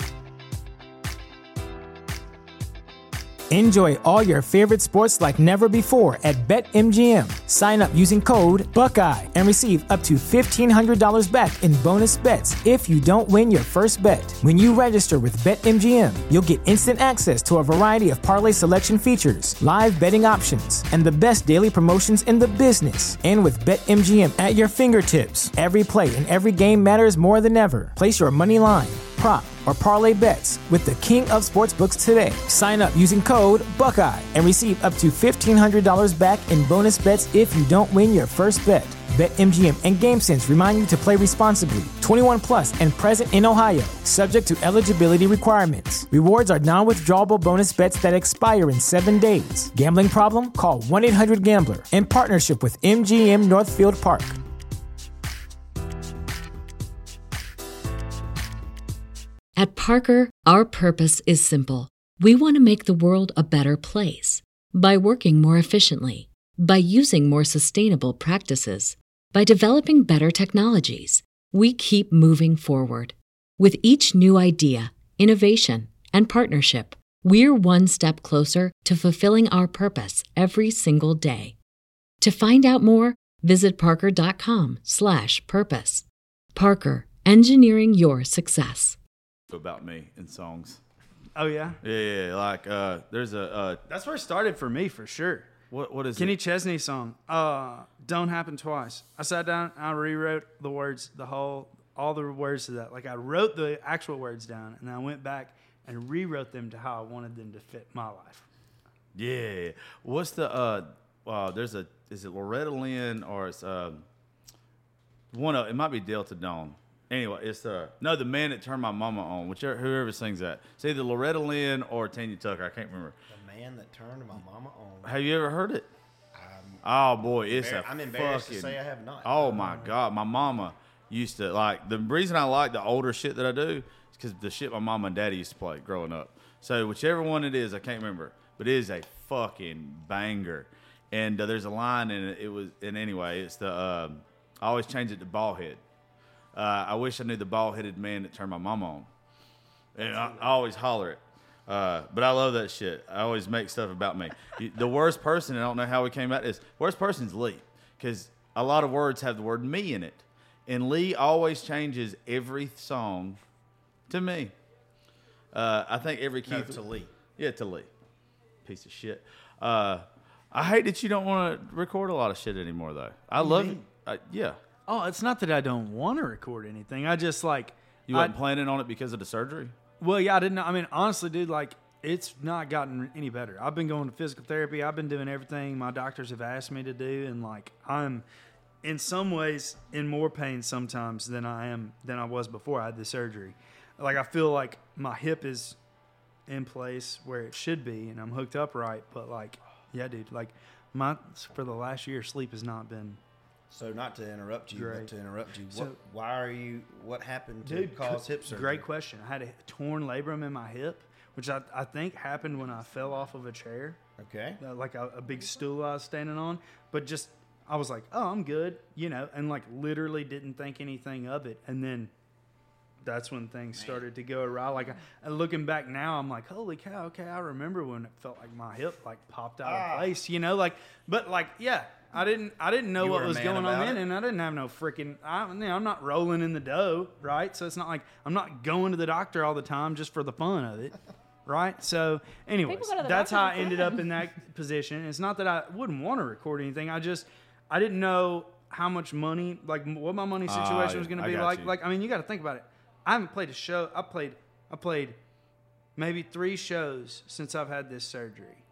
Speaker 1: Enjoy all your favorite sports like never before at BetMGM. Sign up using code Buckeye and receive up to $1,500 back in bonus bets if you don't win your first bet. When you register with BetMGM, you'll get instant access to a variety of parlay selection features, live betting options, and the best daily promotions in the business. And with BetMGM at your fingertips, every play and every game matters more than ever. Place your money line, prop, or parlay bets with the king of sportsbooks today. Sign up using code Buckeye and receive up to $1,500 back in bonus bets if you don't win your first bet. BetMGM and GameSense remind you to play responsibly. 21 plus and present in Ohio, subject to eligibility requirements. Rewards are non-withdrawable bonus bets that expire in 7 days. Gambling problem? Call 1-800-GAMBLER. In partnership with MGM Northfield Park.
Speaker 2: At Parker, our purpose is simple. We want to make the world a better place by working more efficiently, by using more sustainable practices, by developing better technologies. We keep moving forward. With each new idea, innovation, and partnership, we're one step closer to fulfilling our purpose every single day. To find out more, visit parker.com/purpose. Parker, engineering your success.
Speaker 4: about me in songs.
Speaker 5: Oh, yeah?
Speaker 4: Yeah, like there's a
Speaker 5: That's where it started for me, for sure.
Speaker 4: what is
Speaker 5: Kenny
Speaker 4: it?
Speaker 5: Chesney song, Don't Happen Twice. I sat down, I rewrote the words, all the words to that. Like, I wrote the actual words down, and I went back and rewrote them to how I wanted them to fit my life.
Speaker 4: Yeah. What's the is it Loretta Lynn or it's one of it might be Delta Dawn. Anyway, it's the Man That Turned My Mama On, whoever sings that. It's either Loretta Lynn or Tanya Tucker. I can't remember.
Speaker 6: The Man That Turned My Mama On.
Speaker 4: Have you ever heard it? Oh boy,
Speaker 6: I'm embarrassed to say I have not.
Speaker 4: Oh my God, my mama used to like the reason I like the older shit that I do is because the shit my mom and daddy used to play growing up. So whichever one it is, I can't remember, but it is a fucking banger. And there's a line in it. Anyway, it's I always change it to bald head. I wish I knew the bald-headed man that turned my mom on. And I always holler it. But I love that shit. I always make stuff about me. The worst person, I don't know how we came at this, worst person's Lee. Because a lot of words have the word me in it. And Lee always changes every song to me. I think every key...
Speaker 6: No, to Lee.
Speaker 4: Yeah, to Lee. Piece of shit. I hate that you don't want to record a lot of shit anymore, though. I love it. Yeah.
Speaker 5: Oh, it's not that I don't want to record anything. I just like...
Speaker 4: You weren't planning on it because of the surgery?
Speaker 5: Well, yeah, I didn't know. I mean, honestly, dude, like, it's not gotten any better. I've been going to physical therapy. I've been doing everything my doctors have asked me to do. And, like, I'm, in some ways, in more pain sometimes than I was before I had the surgery. Like, I feel like my hip is in place where it should be and I'm hooked up right. But, like, yeah, dude, like, for the last year, sleep has not been...
Speaker 6: So not to interrupt you, but to interrupt you,
Speaker 5: So-
Speaker 6: what happened to cause hip surgery?
Speaker 5: Great question. I had a torn labrum in my hip, which I think happened when I fell off of a chair,
Speaker 6: Okay.
Speaker 5: like a big stool I was standing on. But just, I was like, oh, I'm good, and like literally didn't think anything of it. And then that's when things started to go awry. Like, looking back now, I'm like, holy cow, okay, I remember when it felt like my hip like popped out of place, but like, yeah. I didn't know
Speaker 6: You
Speaker 5: what
Speaker 6: were a
Speaker 5: was
Speaker 6: man
Speaker 5: going on
Speaker 6: about
Speaker 5: then,
Speaker 6: it?
Speaker 5: and I didn't have no freaking. I'm not rolling in the dough, right? So it's not like I'm not going to the doctor all the time just for the fun of it, right? So, anyways,
Speaker 7: People go to the
Speaker 5: that's how I
Speaker 7: doctor for
Speaker 5: ended
Speaker 7: fun.
Speaker 5: up in that position. It's not that I wouldn't want to record anything. I didn't know how much money, like what my money situation was going to
Speaker 4: I
Speaker 5: be
Speaker 4: got
Speaker 5: like.
Speaker 4: you.
Speaker 5: Like, I mean, you got to think about it. I haven't played a show. I played maybe 3 shows since I've had this surgery,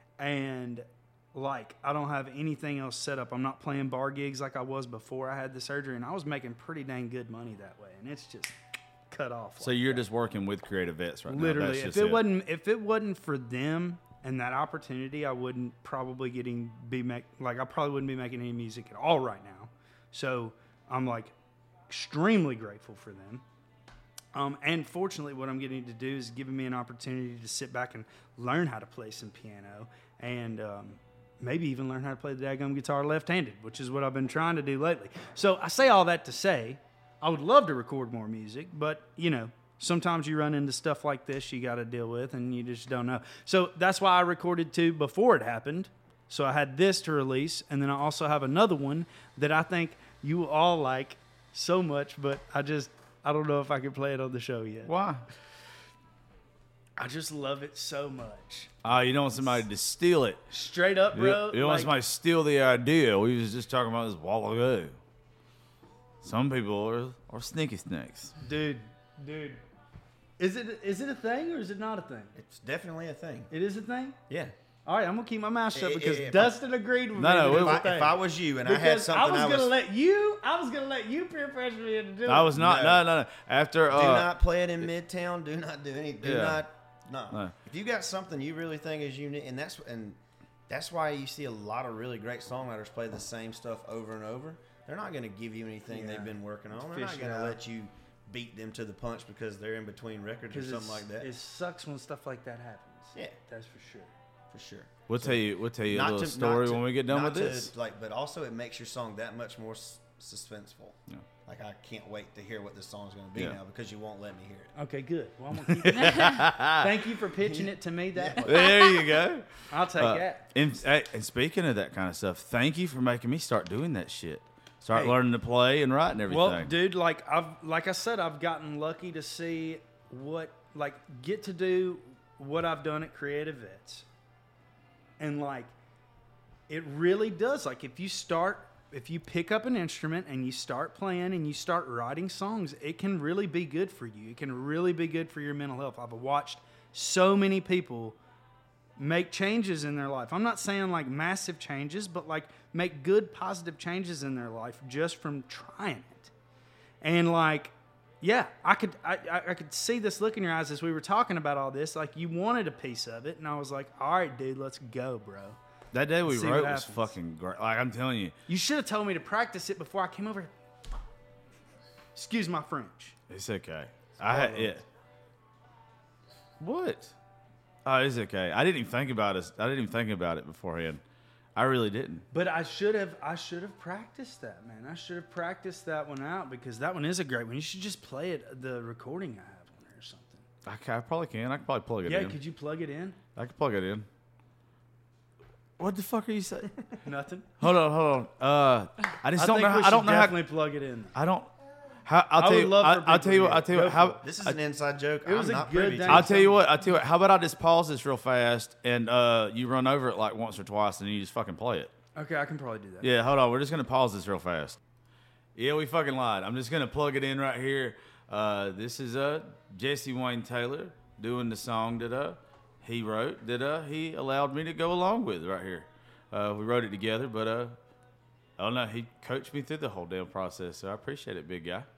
Speaker 5: and like, I don't have anything else set up. I'm not playing bar gigs like I was before I had the surgery, and I was making pretty dang good money that way, and it's just cut off.
Speaker 4: So you're just working with Creative Vets right now.
Speaker 5: literally,
Speaker 4: That's
Speaker 5: if
Speaker 4: just
Speaker 5: it wasn't for them and that opportunity, I wouldn't probably I probably wouldn't be making any music at all right now. So I'm like extremely grateful for them. And fortunately, what I'm getting to do is giving me an opportunity to sit back and learn how to play some piano and maybe even learn how to play the daggum guitar left-handed, which is what I've been trying to do lately. So I say all that to say I would love to record more music, but, sometimes you run into stuff like this you got to deal with, and you just don't know. So that's why I recorded 2 before it happened. So I had this to release, and then I also have another one that I think you all like so much, but I don't know if I can play it on the show yet.
Speaker 4: Why?
Speaker 5: I just love it so much.
Speaker 4: You don't want somebody to steal it.
Speaker 5: Straight up, bro.
Speaker 4: You don't want somebody to steal the idea. We was just talking about this a while ago. Some people are sneaky snakes.
Speaker 5: Dude. Is it a thing or is it not a thing?
Speaker 6: It's definitely a thing.
Speaker 5: It is a thing?
Speaker 6: Yeah.
Speaker 5: All right, I'm going to keep my mouth shut because
Speaker 6: If
Speaker 5: Dustin agreed with me.
Speaker 4: No,
Speaker 5: that
Speaker 4: no,
Speaker 5: it's a thing.
Speaker 6: If I was you and I had
Speaker 5: Because
Speaker 6: something
Speaker 5: I was going to let you peer pressure me into doing it.
Speaker 4: I was not.
Speaker 6: No.
Speaker 4: No. After
Speaker 6: do not play it in Midtown. Do not do any. Do
Speaker 4: Yeah.
Speaker 6: not. No.
Speaker 4: No.
Speaker 6: If you got something you really think is unique, and that's why you see a lot of really great songwriters play the same stuff over and over. They're not going to give you anything they've been working on. They're not
Speaker 5: Fish it
Speaker 6: going to
Speaker 5: out.
Speaker 6: let you beat them to the punch because they're in between records or something like that.
Speaker 5: It sucks when stuff like that happens.
Speaker 6: Yeah.
Speaker 5: That's for sure.
Speaker 6: For sure.
Speaker 4: We'll tell you a
Speaker 6: Not
Speaker 4: little
Speaker 6: to-
Speaker 4: story
Speaker 6: not to-
Speaker 4: when we get done
Speaker 6: not
Speaker 4: with
Speaker 6: to,
Speaker 4: this.
Speaker 6: but also it makes your song that much more suspenseful.
Speaker 4: Yeah.
Speaker 6: Like, I can't wait to hear what this song's going to be
Speaker 4: Yeah.
Speaker 6: now because you won't let me hear it.
Speaker 5: Okay, good. Well, I'm going to keep it. Thank you for pitching it to me that way.
Speaker 4: There you go.
Speaker 5: I'll take that.
Speaker 4: And speaking of that kind of stuff, thank you for making me start doing that shit. Start
Speaker 5: Hey.
Speaker 4: learning to play and write and everything.
Speaker 5: Well, dude, like I said, I've gotten lucky to see get to do what I've done at Creative Vets. And like, it really does. Like, if you pick up an instrument and you start playing and you start writing songs, it can really be good for you. It can really be good for your mental health. I've watched so many people make changes in their life. I'm not saying like massive changes, but like make good, positive changes in their life just from trying it. And like, yeah, I could see this look in your eyes as we were talking about all this. Like, you wanted a piece of it, and I was like, all right, dude, let's go, bro.
Speaker 4: that day we
Speaker 5: see
Speaker 4: wrote
Speaker 5: what
Speaker 4: was
Speaker 5: happens.
Speaker 4: fucking great. Like, I'm telling you,
Speaker 5: You should have told me to practice it before I came over. Excuse my French.
Speaker 4: it's okay. I had What? Oh, it's okay. I didn't even think about it. I didn't even think about it beforehand. I really didn't.
Speaker 5: But I should have practiced that, man. I should have practiced that one out because that one is a great one. You should just play it, the recording I have on there or something.
Speaker 4: I probably can. I can probably plug it in.
Speaker 5: Yeah, could you plug it in?
Speaker 4: I can plug it in. What the fuck are you saying?
Speaker 5: Nothing.
Speaker 4: Hold on. I just don't know. I don't know how.
Speaker 5: Definitely plug it in.
Speaker 4: I don't. I'll tell you. I'll tell you what. How
Speaker 6: This is an inside joke.
Speaker 5: It was
Speaker 6: I'm
Speaker 5: a
Speaker 6: not
Speaker 5: good
Speaker 6: privy to.
Speaker 5: thing.
Speaker 4: I'll tell you what. How about I just pause this real fast and you run over it like once or twice and you just fucking play it.
Speaker 5: Okay, I can probably do that.
Speaker 4: Yeah, hold on. We're just gonna pause this real fast. Yeah, we fucking lied. I'm just gonna plug it in right here. This is Jesse Wayne Taylor doing the song that he wrote that he allowed me to go along with right here. We wrote it together, but I don't know. He coached me through the whole damn process, so I appreciate it, big guy.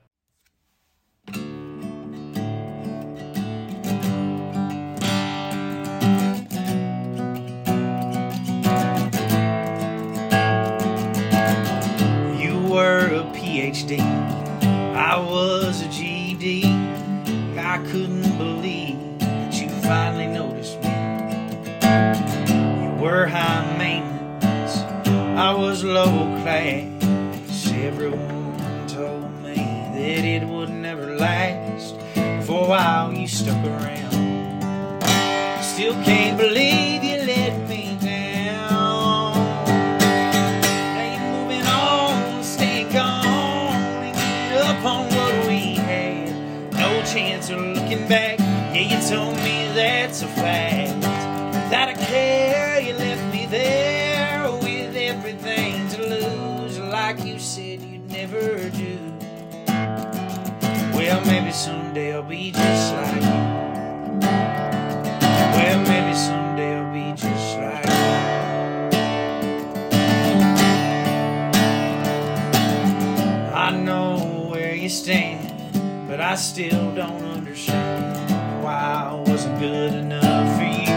Speaker 3: Were a PhD, I was a GED. I couldn't believe that you finally noticed me. You were high maintenance, I was low class. Everyone told me that it would never last. For a while you stuck around. Still can't believe you let me down. On what we had, no chance of looking back. Yeah, you told me that's a fact. Without a care, you left me there with everything to lose, like you said you'd never do. Well, maybe someday I'll be just like you. Well, maybe someday I'll be just like you. I know you stand, but I still don't understand why I wasn't good enough for you.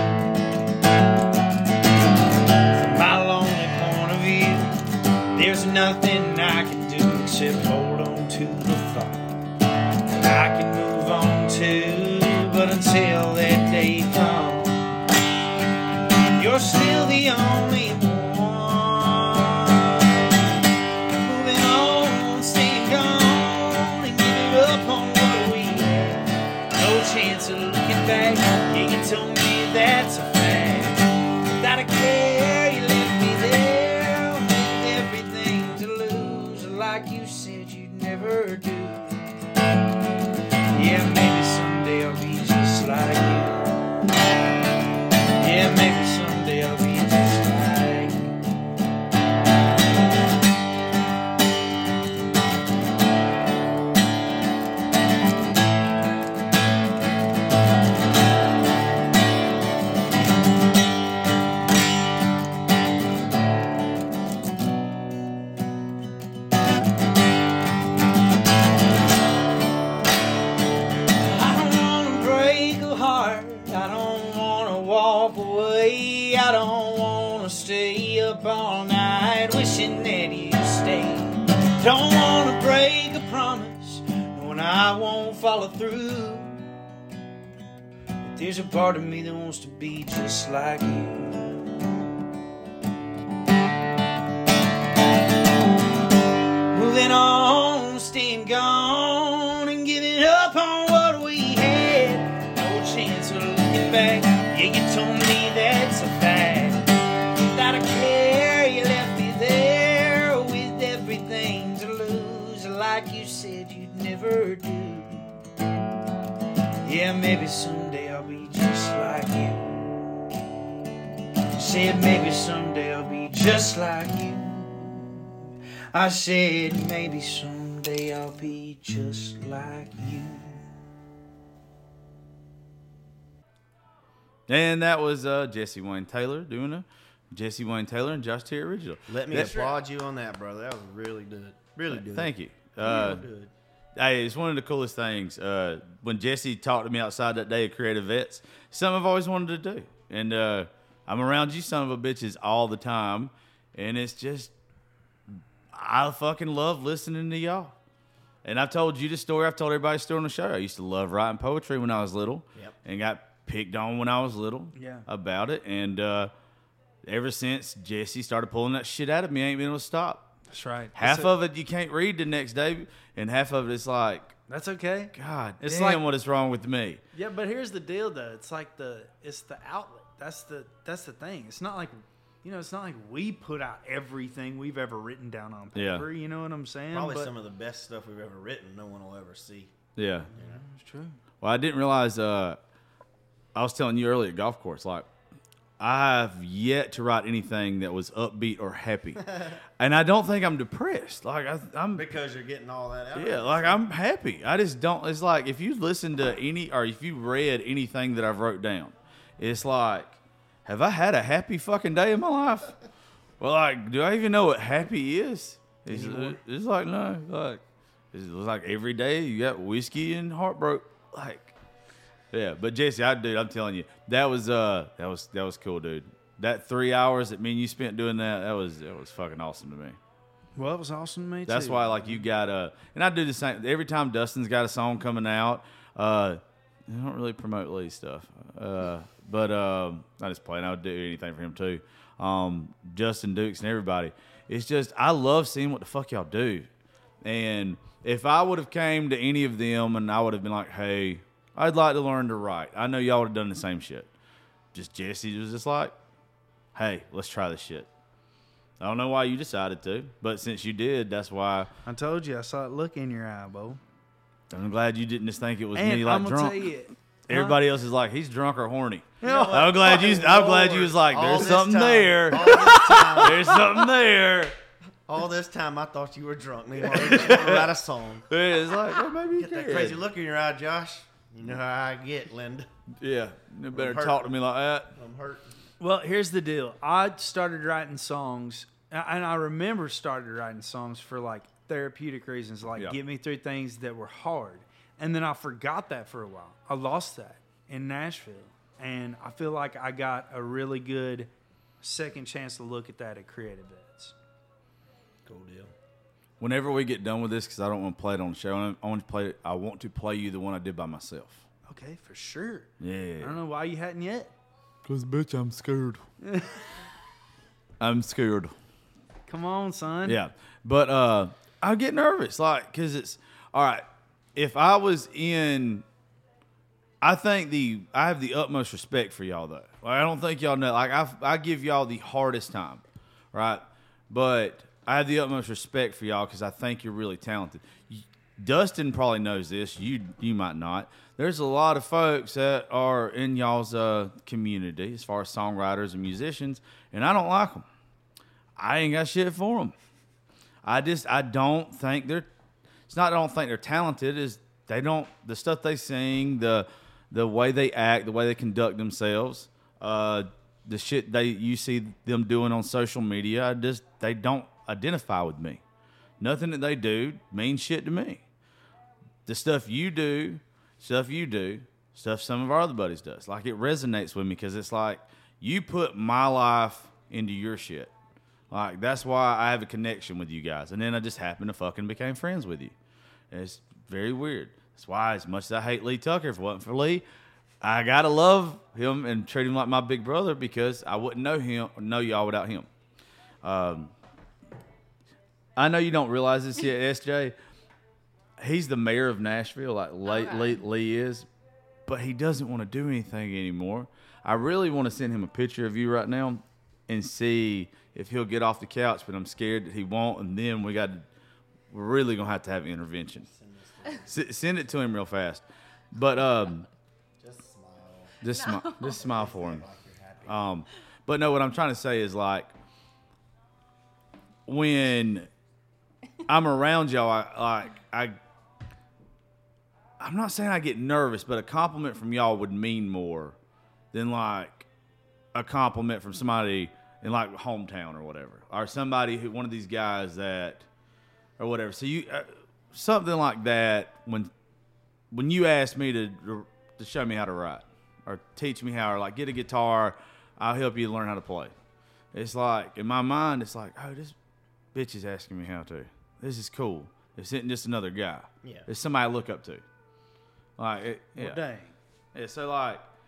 Speaker 3: From my lonely point of view, there's nothing I can do except hold on to the thought that I can move on to. But until that day comes, you're still the only one. Moving on, staying gone. Chance of looking back. Yeah, you told me that's a fact. Without a care, you left me there with everything to lose, like you said you'd never do. Yeah, maybe someday I'll be just like you. Yeah, maybe someday I'll be just like you. I don't wanna stay up all night wishing that you stayed. Don't wanna break a promise knowing I won't follow through. But there's a part of me that wants to be just like you. Moving on, staying gone, and giving up on what we had. No chance of looking back. Yeah, you told me that's a fact. Without a care, you left me there with everything to lose, like you said you'd never do. Yeah, maybe someday I'll be just like you. Said maybe someday I'll be just like you. I said maybe someday I'll be just like you.
Speaker 4: And that was Jesse Wayne Taylor doing a Jesse Wayne Taylor and Josh Terry original.
Speaker 6: Let me applaud you on that, brother. That was really good. Really good.
Speaker 4: Thank you.
Speaker 6: Real good.
Speaker 4: Hey, it's one of the coolest things. When Jesse talked to me outside that day at Creative Vets, something I've always wanted to do. And I'm around you son of a bitches all the time. And it's just, I fucking love listening to y'all. And I've told you the story. I've told everybody the story on the show. I used to love writing poetry when I was little.
Speaker 6: Yep.
Speaker 4: And got picked on when I was little
Speaker 5: Yeah.
Speaker 4: about it. And ever since Jesse started pulling that shit out of me, I ain't been able to stop.
Speaker 5: That's right.
Speaker 4: Half of it you can't read the next day, and half of it is like,
Speaker 5: That's okay.
Speaker 4: God
Speaker 5: It's
Speaker 4: damn,
Speaker 5: like-
Speaker 4: what is wrong with me?
Speaker 5: Yeah, but here's the deal, though. It's like it's the outlet. That's the thing. It's not like, it's not like we put out everything we've ever written down on
Speaker 4: Yeah.
Speaker 5: paper. You know what I'm saying?
Speaker 6: Probably
Speaker 5: But
Speaker 6: some of the best stuff we've ever written. No one will ever see.
Speaker 4: Yeah.
Speaker 5: it's true.
Speaker 4: Well, I didn't realize. I was telling you earlier at golf course, like I have yet to write anything that was upbeat or happy, and I don't think I'm depressed. Like I'm
Speaker 6: Because you're getting all that out.
Speaker 4: Yeah, like I'm happy. I just don't. It's like if you listen to any or if you read anything that I've wrote down, it's like, have I had a happy fucking day in my life? Well, like, do I even know what happy is? It's like no, like it's like every day you got whiskey and heartbreak. Like, yeah. But Jesse, I'm telling you, that was cool, dude. That 3 hours that me and you spent doing that was fucking awesome to me.
Speaker 5: Well, it was awesome to me,
Speaker 4: That's
Speaker 5: too.
Speaker 4: why, like, you got and I do the same. Every time Dustin's got a song coming out, I don't really promote Lee's stuff. But I just play, and I would do anything for him, too. Justin Dukes and everybody. It's just, I love seeing what the fuck y'all do. And if I would have came to any of them and I would have been like, hey, I'd like to learn to write, I know y'all would have done the same shit. Just Jesse was just like, hey, let's try this shit. I don't know why you decided to, but since you did, that's why.
Speaker 5: I told you, I saw it look in your eye, Bo.
Speaker 4: I'm glad you didn't just think it was
Speaker 5: And
Speaker 4: me, like
Speaker 5: I'm gonna
Speaker 4: drunk.
Speaker 5: tell you,
Speaker 4: Everybody else is like, he's drunk or horny.
Speaker 5: No.
Speaker 4: I'm glad you was like,
Speaker 6: All
Speaker 4: there's
Speaker 6: this
Speaker 4: something
Speaker 6: time-
Speaker 4: there.
Speaker 6: All this time,
Speaker 4: There's something there.
Speaker 6: all this time, I thought you were drunk. Meanwhile, you just wanted to write a song.
Speaker 4: It's like, well, maybe you
Speaker 6: Get that
Speaker 4: did.
Speaker 6: crazy look in your eye, Josh. You know how I get, Linda.
Speaker 4: Yeah, you better
Speaker 6: I'm hurt.
Speaker 4: talk to me like that.
Speaker 6: I'm hurt.
Speaker 5: Well, here's the deal. I started writing songs, and I remember started writing songs for like therapeutic reasons, like
Speaker 4: Yeah.
Speaker 5: get me through things that were hard. And then I forgot that for a while. I lost that in Nashville. And I feel like I got a really good second chance to look at that at Creative Vets.
Speaker 6: Cool deal.
Speaker 4: Whenever we get done with this, because I don't want to play it on the show, I want to play you the one I did by myself.
Speaker 5: Okay, for sure. I
Speaker 4: Yeah.
Speaker 5: don't know why you hadn't yet.
Speaker 4: Because, bitch, I'm scared. I'm scared.
Speaker 5: Come on, son.
Speaker 4: Yeah. But I get nervous, like, because it's, all right, if I was in, I have the utmost respect for y'all, though. Like, I don't think y'all know, like, I give y'all the hardest time, right? But I have the utmost respect for y'all because I think you're really talented. Dustin probably knows this. You might not. There's a lot of folks that are in y'all's community as far as songwriters and musicians, and I don't like them. I ain't got shit for them. I don't think they're. It's not. I don't think they're talented. Is they don't the stuff they sing, the way they act, the way they conduct themselves, the shit you see them doing on social media. They don't identify with me. Nothing that they do means shit to me. The stuff you do, stuff some of our other buddies does. Like, it resonates with me because it's like you put my life into your shit. Like, that's why I have a connection with you guys. And then I just happened to fucking became friends with you. And it's very weird. That's why, as much as I hate Lee Tucker, if it wasn't for Lee, I gotta love him and treat him like my big brother because I wouldn't know y'all without him. I know you don't realize this yet, SJ. He's the mayor of Nashville, like Lee is, but he doesn't want to do anything anymore. I really want to send him a picture of you right now and see if he'll get off the couch, but I'm scared that he won't, and then we're really going to have intervention. Send it to him real fast. But just smile. Just smile for him. But no, what I'm trying to say is, like, when I'm around y'all, I'm not saying I get nervous, but a compliment from y'all would mean more than like a compliment from somebody in like hometown or whatever, or somebody one of these guys that, or whatever. So you something like that when you ask me to show me how to write or teach me how, or like get a guitar, I'll help you learn how to play. It's like in my mind, it's like, oh, this bitch is asking me how to. This is cool. This isn't just another guy.
Speaker 6: Yeah.
Speaker 4: It's somebody I look up to. Like, yeah.
Speaker 5: Well, dang.
Speaker 4: Yeah, so like,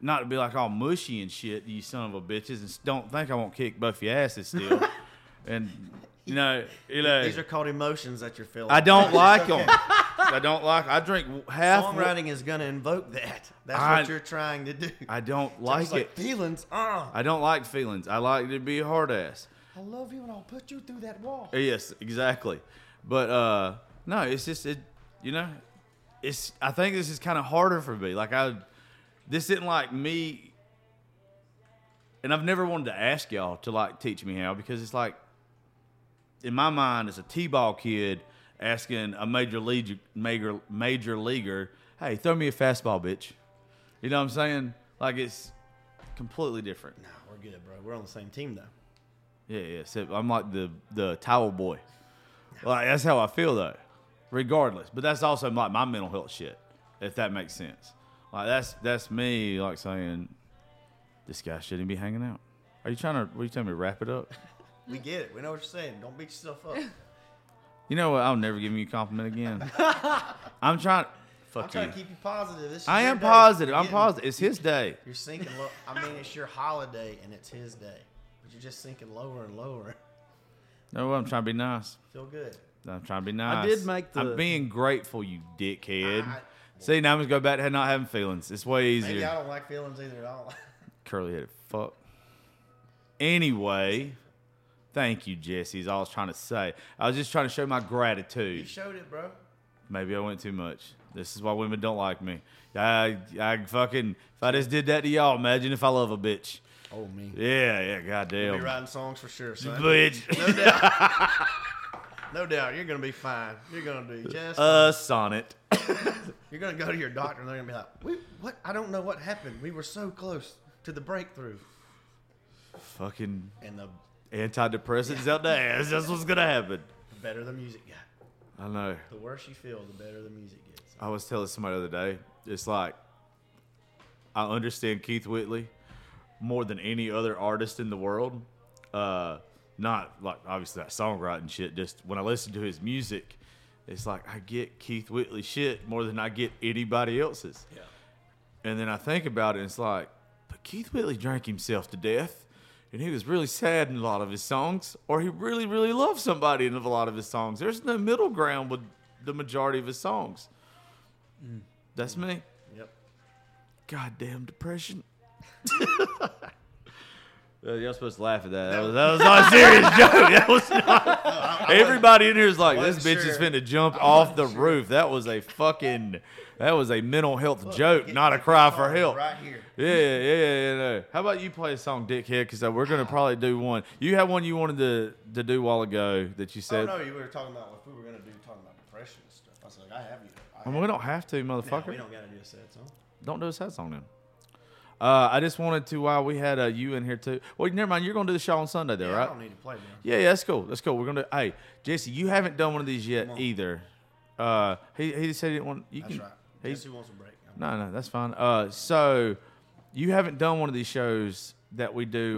Speaker 4: not to be like all mushy and shit, you son of a bitches, and don't think I won't kick both your asses still. And you know,
Speaker 6: These are called emotions that you're feeling.
Speaker 4: I don't like them. I don't like. I drink half.
Speaker 6: Songwriting is going to invoke that. That's what you're trying to do.
Speaker 4: I don't
Speaker 6: So
Speaker 4: like
Speaker 6: it's
Speaker 4: it.
Speaker 6: Feelings.
Speaker 4: I don't like feelings. I like to be a hard ass.
Speaker 6: I love you and I'll put you through that wall.
Speaker 4: Yes, exactly. But no, it's just it's. I think this is kind of harder for me. Like this isn't like me, and I've never wanted to ask y'all to like teach me how, because it's like in my mind as a T-ball kid asking a major leaguer, hey, throw me a fastball, bitch. You know what I'm saying? Like it's completely different.
Speaker 6: Nah, we're good, bro. We're on the same team though.
Speaker 4: Yeah. So I'm like the towel boy. Like that's how I feel though, regardless. But that's also like my mental health shit, if that makes sense. Like that's me like saying, this guy shouldn't be hanging out. What are you telling me to wrap it up?
Speaker 6: We get it. We know what you're saying. Don't beat yourself up.
Speaker 4: You know what? I'll never give you a compliment again. I'm trying. Fuck
Speaker 6: I'm trying
Speaker 4: you.
Speaker 6: to keep you positive. This is
Speaker 4: I
Speaker 6: your
Speaker 4: am
Speaker 6: day.
Speaker 4: positive.
Speaker 6: You're
Speaker 4: I'm
Speaker 6: getting-
Speaker 4: positive. It's his day.
Speaker 6: You're sinking low. I mean, it's your holiday and it's his day. But you're just sinking lower and lower.
Speaker 4: No, I'm trying to be nice.
Speaker 6: Feel good.
Speaker 4: I'm trying to be nice.
Speaker 5: did make the-
Speaker 4: I'm being grateful, you dickhead.
Speaker 6: I-
Speaker 4: See, now I'm just go back to not having feelings. It's way
Speaker 6: Maybe I
Speaker 4: easier.
Speaker 6: don't like feelings either. I don't like.
Speaker 4: Curly-headed fuck. Anyway, thank you, Jesse, is all I was trying to say. I was just trying to show my
Speaker 6: You
Speaker 4: gratitude.
Speaker 6: showed it, bro.
Speaker 4: Maybe I went too much. This is why women don't like me. I fucking, if I just did that to y'all, imagine if I love a bitch.
Speaker 6: Oh, me.
Speaker 4: Yeah,
Speaker 6: Be
Speaker 4: goddamn.
Speaker 6: writing songs for sure, son.
Speaker 4: Bitch.
Speaker 6: No doubt. You're going to be fine. You're going to do just
Speaker 4: Sonnet.
Speaker 6: You're going to go to your doctor and they're going to be like, what? I don't know what happened. We were so close to the breakthrough.
Speaker 4: Fucking
Speaker 6: And the
Speaker 4: antidepressants out the ass. That's what's going to happen.
Speaker 6: better the music got.
Speaker 4: I know.
Speaker 6: The worse you feel, the better the music gets.
Speaker 4: I was telling somebody the other day, it's like, I understand Keith Whitley more than any other artist in the world. Not like obviously that songwriting shit. Just when I listen to his music, it's like I get Keith Whitley shit more than I get anybody else's.
Speaker 6: Yeah.
Speaker 4: And then I think about it, and it's like, but Keith Whitley drank himself to death, and he was really sad in a lot of his songs, or he really, really loved somebody in a lot of his songs. There's no middle ground with the majority of his songs. That's me.
Speaker 6: Yep.
Speaker 4: Goddamn depression. You're supposed to laugh at that. That was not a serious joke. That was not. Everybody in here is like, this
Speaker 6: wasn't
Speaker 4: bitch is
Speaker 6: sure.
Speaker 4: finna jump off the roof. That was a mental health joke,
Speaker 6: Get
Speaker 4: not a
Speaker 6: that
Speaker 4: cry
Speaker 6: song
Speaker 4: for help.
Speaker 6: Right here.
Speaker 4: Yeah. No. How about you play a song, dickhead? Because we're gonna probably do one. You had one you wanted to do a while ago that you
Speaker 6: Oh,
Speaker 4: said.
Speaker 6: no, you were talking about if we were going to do talking about depression and stuff. I was like, I have you.
Speaker 4: I mean, we don't have to, motherfucker.
Speaker 6: No, we don't got to do a sad song.
Speaker 4: Don't do a sad song then. I just wanted to, while we had you in here too. Well, never mind. You're going to do the show on Sunday, though,
Speaker 6: Yeah,
Speaker 4: right?
Speaker 6: I don't need to play, bro.
Speaker 4: Yeah, that's cool. That's cool. We're going to, hey, Jesse, you haven't done one of these yet
Speaker 6: Come on.
Speaker 4: either. He said he didn't want, you
Speaker 6: That's
Speaker 4: can.
Speaker 6: right.
Speaker 4: he's-
Speaker 6: Jesse wants a break.
Speaker 4: No, that's fine. So you haven't done one of these shows that we do.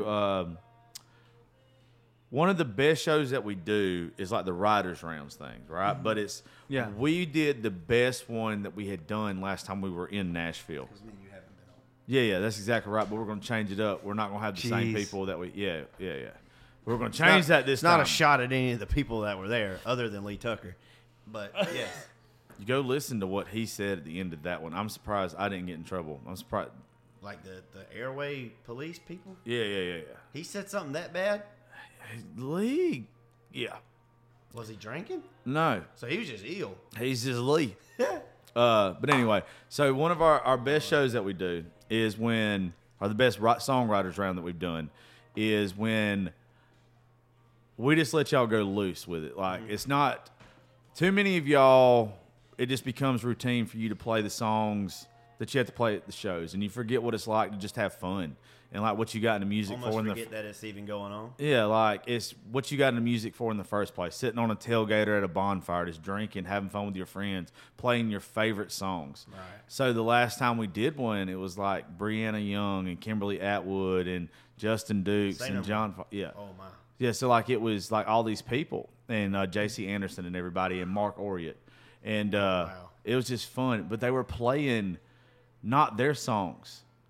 Speaker 4: One of the best shows that we do is like the Writers Rounds thing, right? But it's,
Speaker 5: Yeah.
Speaker 4: we did the best one that we had done last time we were in Nashville.
Speaker 6: Because me and you haven't been on.
Speaker 4: Yeah, that's exactly right. But we're going to change it up. We're not going to have the same
Speaker 5: Jeez.
Speaker 4: people that we. Yeah. We're going to change that this
Speaker 6: It's not
Speaker 4: time.
Speaker 6: a shot at any of the people that were there, other than Lee Tucker. But yes,
Speaker 4: You go listen to what he said at the end of that one. I'm surprised I didn't get in trouble. I'm surprised.
Speaker 6: like the airway police people.
Speaker 4: Yeah.
Speaker 6: He said something that bad.
Speaker 4: Lee. Yeah.
Speaker 6: Was he drinking?
Speaker 4: No,
Speaker 6: So he was just ill.
Speaker 4: he's just Lee. But anyway, so one of our best shows that we do is when, or the best songwriters round that we've done is when we just let y'all go loose with it. Like, it's not too many of y'all, it just becomes routine for you to play the songs that you have to play at the shows, and you forget what it's like to just have fun and like what you got in the music
Speaker 6: Almost
Speaker 4: for in the
Speaker 6: forget that it's even going on.
Speaker 4: yeah, like it's what you got in the music for in the first place. Sitting on a tailgater at a bonfire, just drinking, having fun with your friends, playing your favorite songs.
Speaker 6: Right.
Speaker 4: So the last time we did one, it was like Brianna Young and Kimberly Atwood and Justin Dukes
Speaker 6: Say
Speaker 4: and
Speaker 6: no
Speaker 4: John. Yeah.
Speaker 6: Oh my.
Speaker 4: Yeah, so like it was like all these people and J.C. Anderson and everybody and Mark Oriot. And
Speaker 6: Wow.
Speaker 4: it was just fun. But they were playing not their songs.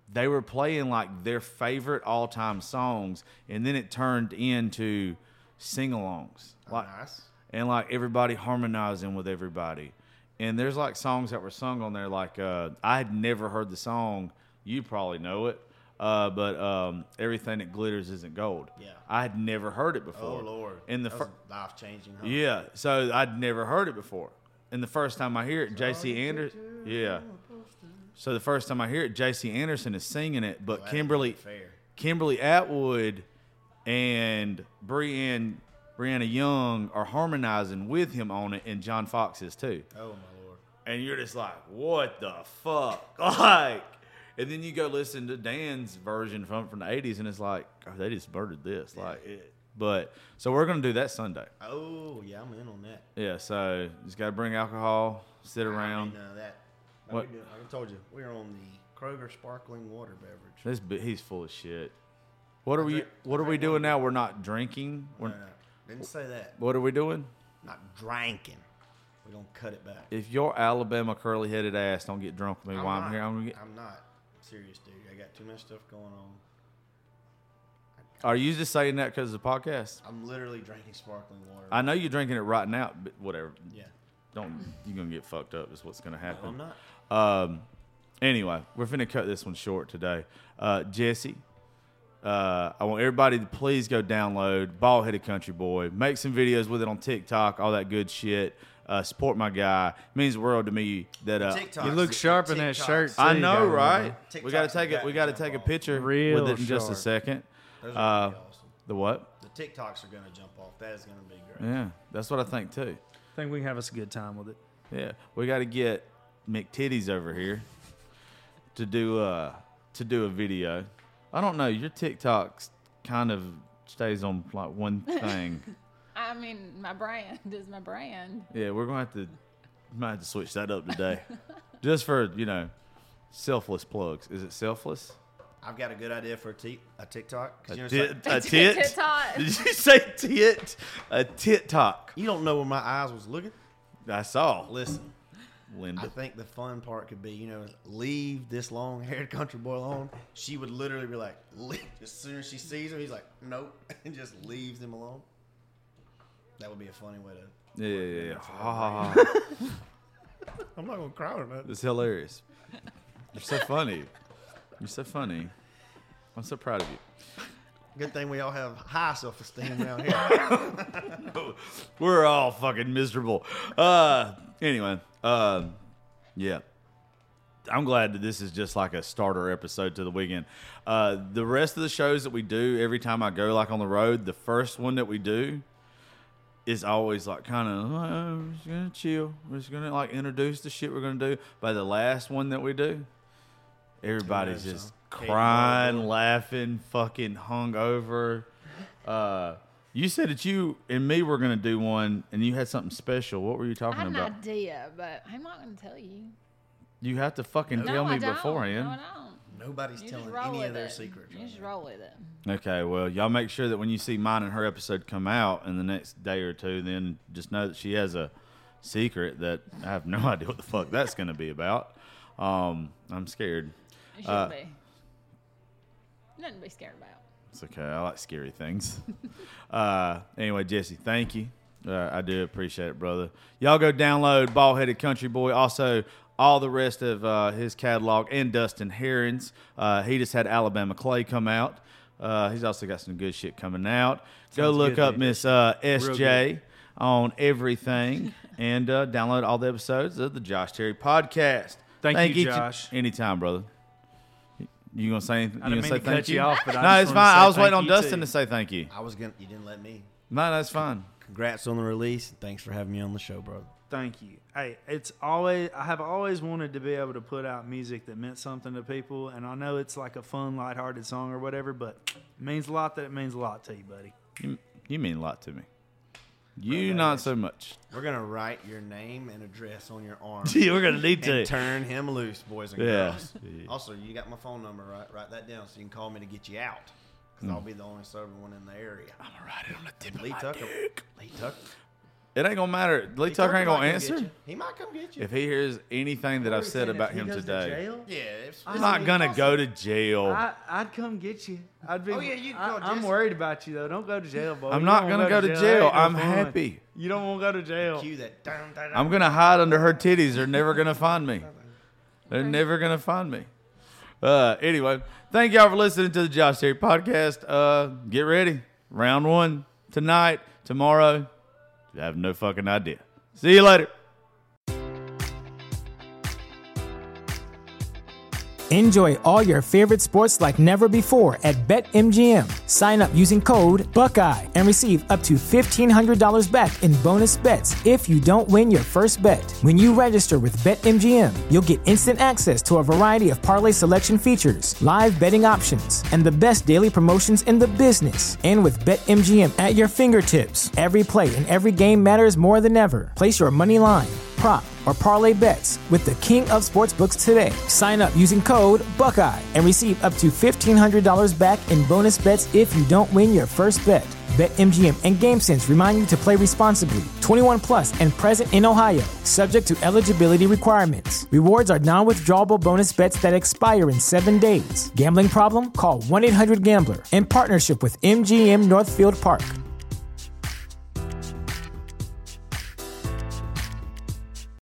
Speaker 4: they were playing like their favorite all-time songs, and then it turned into sing-alongs. Like,
Speaker 6: Nice.
Speaker 4: and like everybody harmonizing with everybody. And there's like songs that were sung on there. Like I had never heard the song. You probably know it, but Everything That Glitters Isn't Gold.
Speaker 6: Yeah.
Speaker 4: I had never heard it before.
Speaker 6: Oh Lord.
Speaker 4: And the
Speaker 6: That was life changing. Huh?
Speaker 4: yeah, so I'd never heard it before. And the first time I hear it, J.C. Anderson. Yeah. So the first time I hear it, J.C. Anderson is singing it, but
Speaker 6: Well, that
Speaker 4: Kimberly
Speaker 6: ain't fair.
Speaker 4: Kimberly Atwood and Brianna Young are harmonizing with him on it, and John Fox is too.
Speaker 6: Oh my Lord.
Speaker 4: And you're just like, what the fuck? Like, and then you go listen to Dan's version from the 80s, and it's like, oh, they just murdered this. Like, but so we're gonna do that Sunday.
Speaker 6: Oh yeah, I'm in on that.
Speaker 4: Yeah, so just gotta bring alcohol, sit
Speaker 6: I
Speaker 4: around.
Speaker 6: mean, that.
Speaker 4: What?
Speaker 6: I told you we're on the Kroger sparkling water beverage.
Speaker 4: He's full of shit. What are we doing now? We're not drinking.
Speaker 6: No, didn't say that.
Speaker 4: What are we doing?
Speaker 6: Not drinking. We're gonna cut it back.
Speaker 4: If your Alabama curly-headed ass don't get drunk with me while I'm here, I'm gonna get.
Speaker 6: I'm not serious, dude. I got too much stuff going on.
Speaker 4: Are you just saying that because of the podcast?
Speaker 6: I'm literally drinking sparkling water.
Speaker 4: I know you're drinking it right now, but whatever.
Speaker 6: Yeah.
Speaker 4: You're gonna get fucked up. Is what's gonna happen.
Speaker 6: No, I'm not.
Speaker 4: Anyway, we're finna cut this one short today. Jesse, I want everybody to please go download Bald-Headed Country Boy. Make some videos with it on TikTok, all that good shit. Support my guy. It means the world to me that
Speaker 6: TikToks,
Speaker 5: You look sharp in that
Speaker 6: TikToks.
Speaker 5: shirt, too.
Speaker 4: I
Speaker 5: you
Speaker 4: know,
Speaker 5: gotta
Speaker 4: right?
Speaker 5: remember.
Speaker 4: We gotta
Speaker 6: TikToks
Speaker 4: take
Speaker 6: have
Speaker 4: it. We
Speaker 6: got
Speaker 4: gotta
Speaker 6: to
Speaker 4: take a
Speaker 6: jump
Speaker 4: picture
Speaker 5: Real
Speaker 4: with it in just a
Speaker 5: sharp.
Speaker 4: second.
Speaker 6: Those are gonna be awesome.
Speaker 4: The what?
Speaker 6: The TikToks are gonna jump off. That is gonna be great.
Speaker 4: Yeah, that's what I think too.
Speaker 5: I think we can have us a good time with it.
Speaker 4: Yeah, we got to get McTitties over here to do a video. I don't know. Your TikTok kind of stays on like one thing.
Speaker 7: I mean, my brand is my brand.
Speaker 4: Yeah, we're gonna might have to switch that up today, just for selfless plugs. Is it selfless?
Speaker 6: I've got a good idea for a TikTok. 'Cause
Speaker 4: A
Speaker 6: you know,
Speaker 4: tit?
Speaker 6: it's like-
Speaker 4: A tit?
Speaker 7: TikTok.
Speaker 4: Did you say tit? A tit talk.
Speaker 6: you don't know where my eyes was looking.
Speaker 4: I saw.
Speaker 6: Listen,
Speaker 4: Linda.
Speaker 6: I think the fun part could be, leave this long-haired country boy alone. She would literally be like, as soon as she sees him, he's like, nope, and just leaves him alone. That would be a funny way to.
Speaker 4: Yeah. Ha, ha, ha.
Speaker 6: I'm not gonna cry or nothing.
Speaker 4: It's hilarious. You're so funny. You're so funny. I'm so proud of you.
Speaker 6: Good thing we all have high self-esteem around here.
Speaker 4: We're all fucking miserable. Anyway, yeah. I'm glad that this is just like a starter episode to the weekend. The rest of the shows that we do, every time I go like on the road, the first one that we do is always like kind of, we're just gonna chill. We're just gonna like introduce the shit we're gonna do. By the last one that we do, everybody's
Speaker 6: knows,
Speaker 4: just
Speaker 6: huh?
Speaker 4: crying,
Speaker 6: Katie,
Speaker 4: laughing, fucking hungover. You said that you and me were gonna do one, and you had something special. What were you
Speaker 7: I
Speaker 4: talking
Speaker 7: had an
Speaker 4: about?
Speaker 7: idea, but I'm not going to tell you.
Speaker 4: You have to fucking
Speaker 7: No,
Speaker 4: tell me
Speaker 7: I don't.
Speaker 4: beforehand.
Speaker 7: No, I don't.
Speaker 6: Nobody's
Speaker 7: You just
Speaker 6: telling
Speaker 7: roll
Speaker 6: any
Speaker 7: with
Speaker 6: of their
Speaker 7: it.
Speaker 6: secrets.
Speaker 7: You
Speaker 6: right
Speaker 7: just
Speaker 6: now.
Speaker 7: roll with it.
Speaker 4: Okay, well, y'all make sure that when you see mine and her episode come out in the next day or two, then just know that she has a secret that I have no idea what the fuck that's going to be about. I'm scared.
Speaker 7: You should be. Nothing to be scared about.
Speaker 4: It's okay. I like scary things. Anyway, Jesse, thank you. I do appreciate it, brother. Y'all go download Bald-Headed Country Boy. Also, all the rest of his catalog and Dustin Herons. He just had Alabama Clay come out. He's also got some good shit coming out. Go
Speaker 5: Sounds
Speaker 4: look
Speaker 5: good,
Speaker 4: up
Speaker 5: dude.
Speaker 4: Miss SJ on everything and download all the episodes of the Josh Terry Podcast.
Speaker 5: Thank you,
Speaker 4: each-
Speaker 5: Josh.
Speaker 4: Anytime, brother. You gonna say anything?
Speaker 5: I didn't
Speaker 4: You
Speaker 5: mean
Speaker 4: gonna
Speaker 5: to
Speaker 4: say thank
Speaker 5: cut you off, but I
Speaker 4: no,
Speaker 5: just
Speaker 4: it's
Speaker 5: wanted to
Speaker 4: fine.
Speaker 5: say
Speaker 4: I was
Speaker 5: thank
Speaker 4: waiting on
Speaker 5: you,
Speaker 4: Dustin
Speaker 5: too.
Speaker 4: to say thank you.
Speaker 6: You didn't let me.
Speaker 4: No, that's fine.
Speaker 6: Congrats on the release. Thanks for having me on the show, brother.
Speaker 5: Thank you. Hey, I have always wanted to be able to put out music that meant something to people, and I know it's like a fun, lighthearted song or whatever, but it means a lot that it means a lot to you, buddy.
Speaker 4: You mean a lot to me. You not so much.
Speaker 6: We're gonna write your name and address on your arm.
Speaker 4: Gee, we're gonna need to.
Speaker 6: And turn him loose, boys and
Speaker 4: Yeah.
Speaker 6: girls. Also, you got my phone number, right? Write that down so you can call me to get you out. Because I'll be the only sober one in the area.
Speaker 4: I'm gonna write it on the tip of
Speaker 6: Lee
Speaker 4: my
Speaker 6: Tucker.
Speaker 4: dick.
Speaker 6: Lee Tucker.
Speaker 4: It ain't gonna matter. Lee Tucker ain't gonna answer.
Speaker 6: He might come get you.
Speaker 4: If he hears anything that I've said about him today,
Speaker 6: Yeah.
Speaker 4: I'm not gonna go to jail.
Speaker 5: I'd come get you. I'd be.
Speaker 6: Oh, yeah, you can go,
Speaker 5: I'm
Speaker 6: Jesse.
Speaker 5: worried about you though. Don't go to jail, boy.
Speaker 4: I'm
Speaker 5: You
Speaker 4: not
Speaker 5: don't
Speaker 4: gonna
Speaker 5: wanna
Speaker 4: go to
Speaker 5: That
Speaker 4: jail.
Speaker 5: ain't no
Speaker 4: I'm
Speaker 5: fun.
Speaker 4: happy.
Speaker 5: You don't want to go to jail.
Speaker 6: Cue that.
Speaker 4: I'm gonna hide under her titties. They're never gonna find me. They're never gonna find me. Anyway, thank y'all for listening to the Josh Terry podcast. Get ready. Round 1 tonight, tomorrow. I have no fucking idea. See you later.
Speaker 1: Enjoy all your favorite sports like never before at BetMGM. Sign up using code Buckeye and receive up to $1,500 back in bonus bets if you don't win your first bet. When you register with BetMGM, you'll get instant access to a variety of parlay selection features, live betting options, and the best daily promotions in the business. And with BetMGM at your fingertips, every play and every game matters more than ever. Place your money line, prop, or parlay bets with the king of sportsbooks today. Sign up using code Buckeye and receive up to $1,500 back in bonus bets if you don't win your first bet. BetMGM and GameSense remind you to play responsibly. 21 plus and present in Ohio, subject to eligibility requirements. Rewards are non-withdrawable bonus bets that expire in 7 days. Gambling problem? Call 1-800-GAMBLER in partnership with MGM Northfield Park.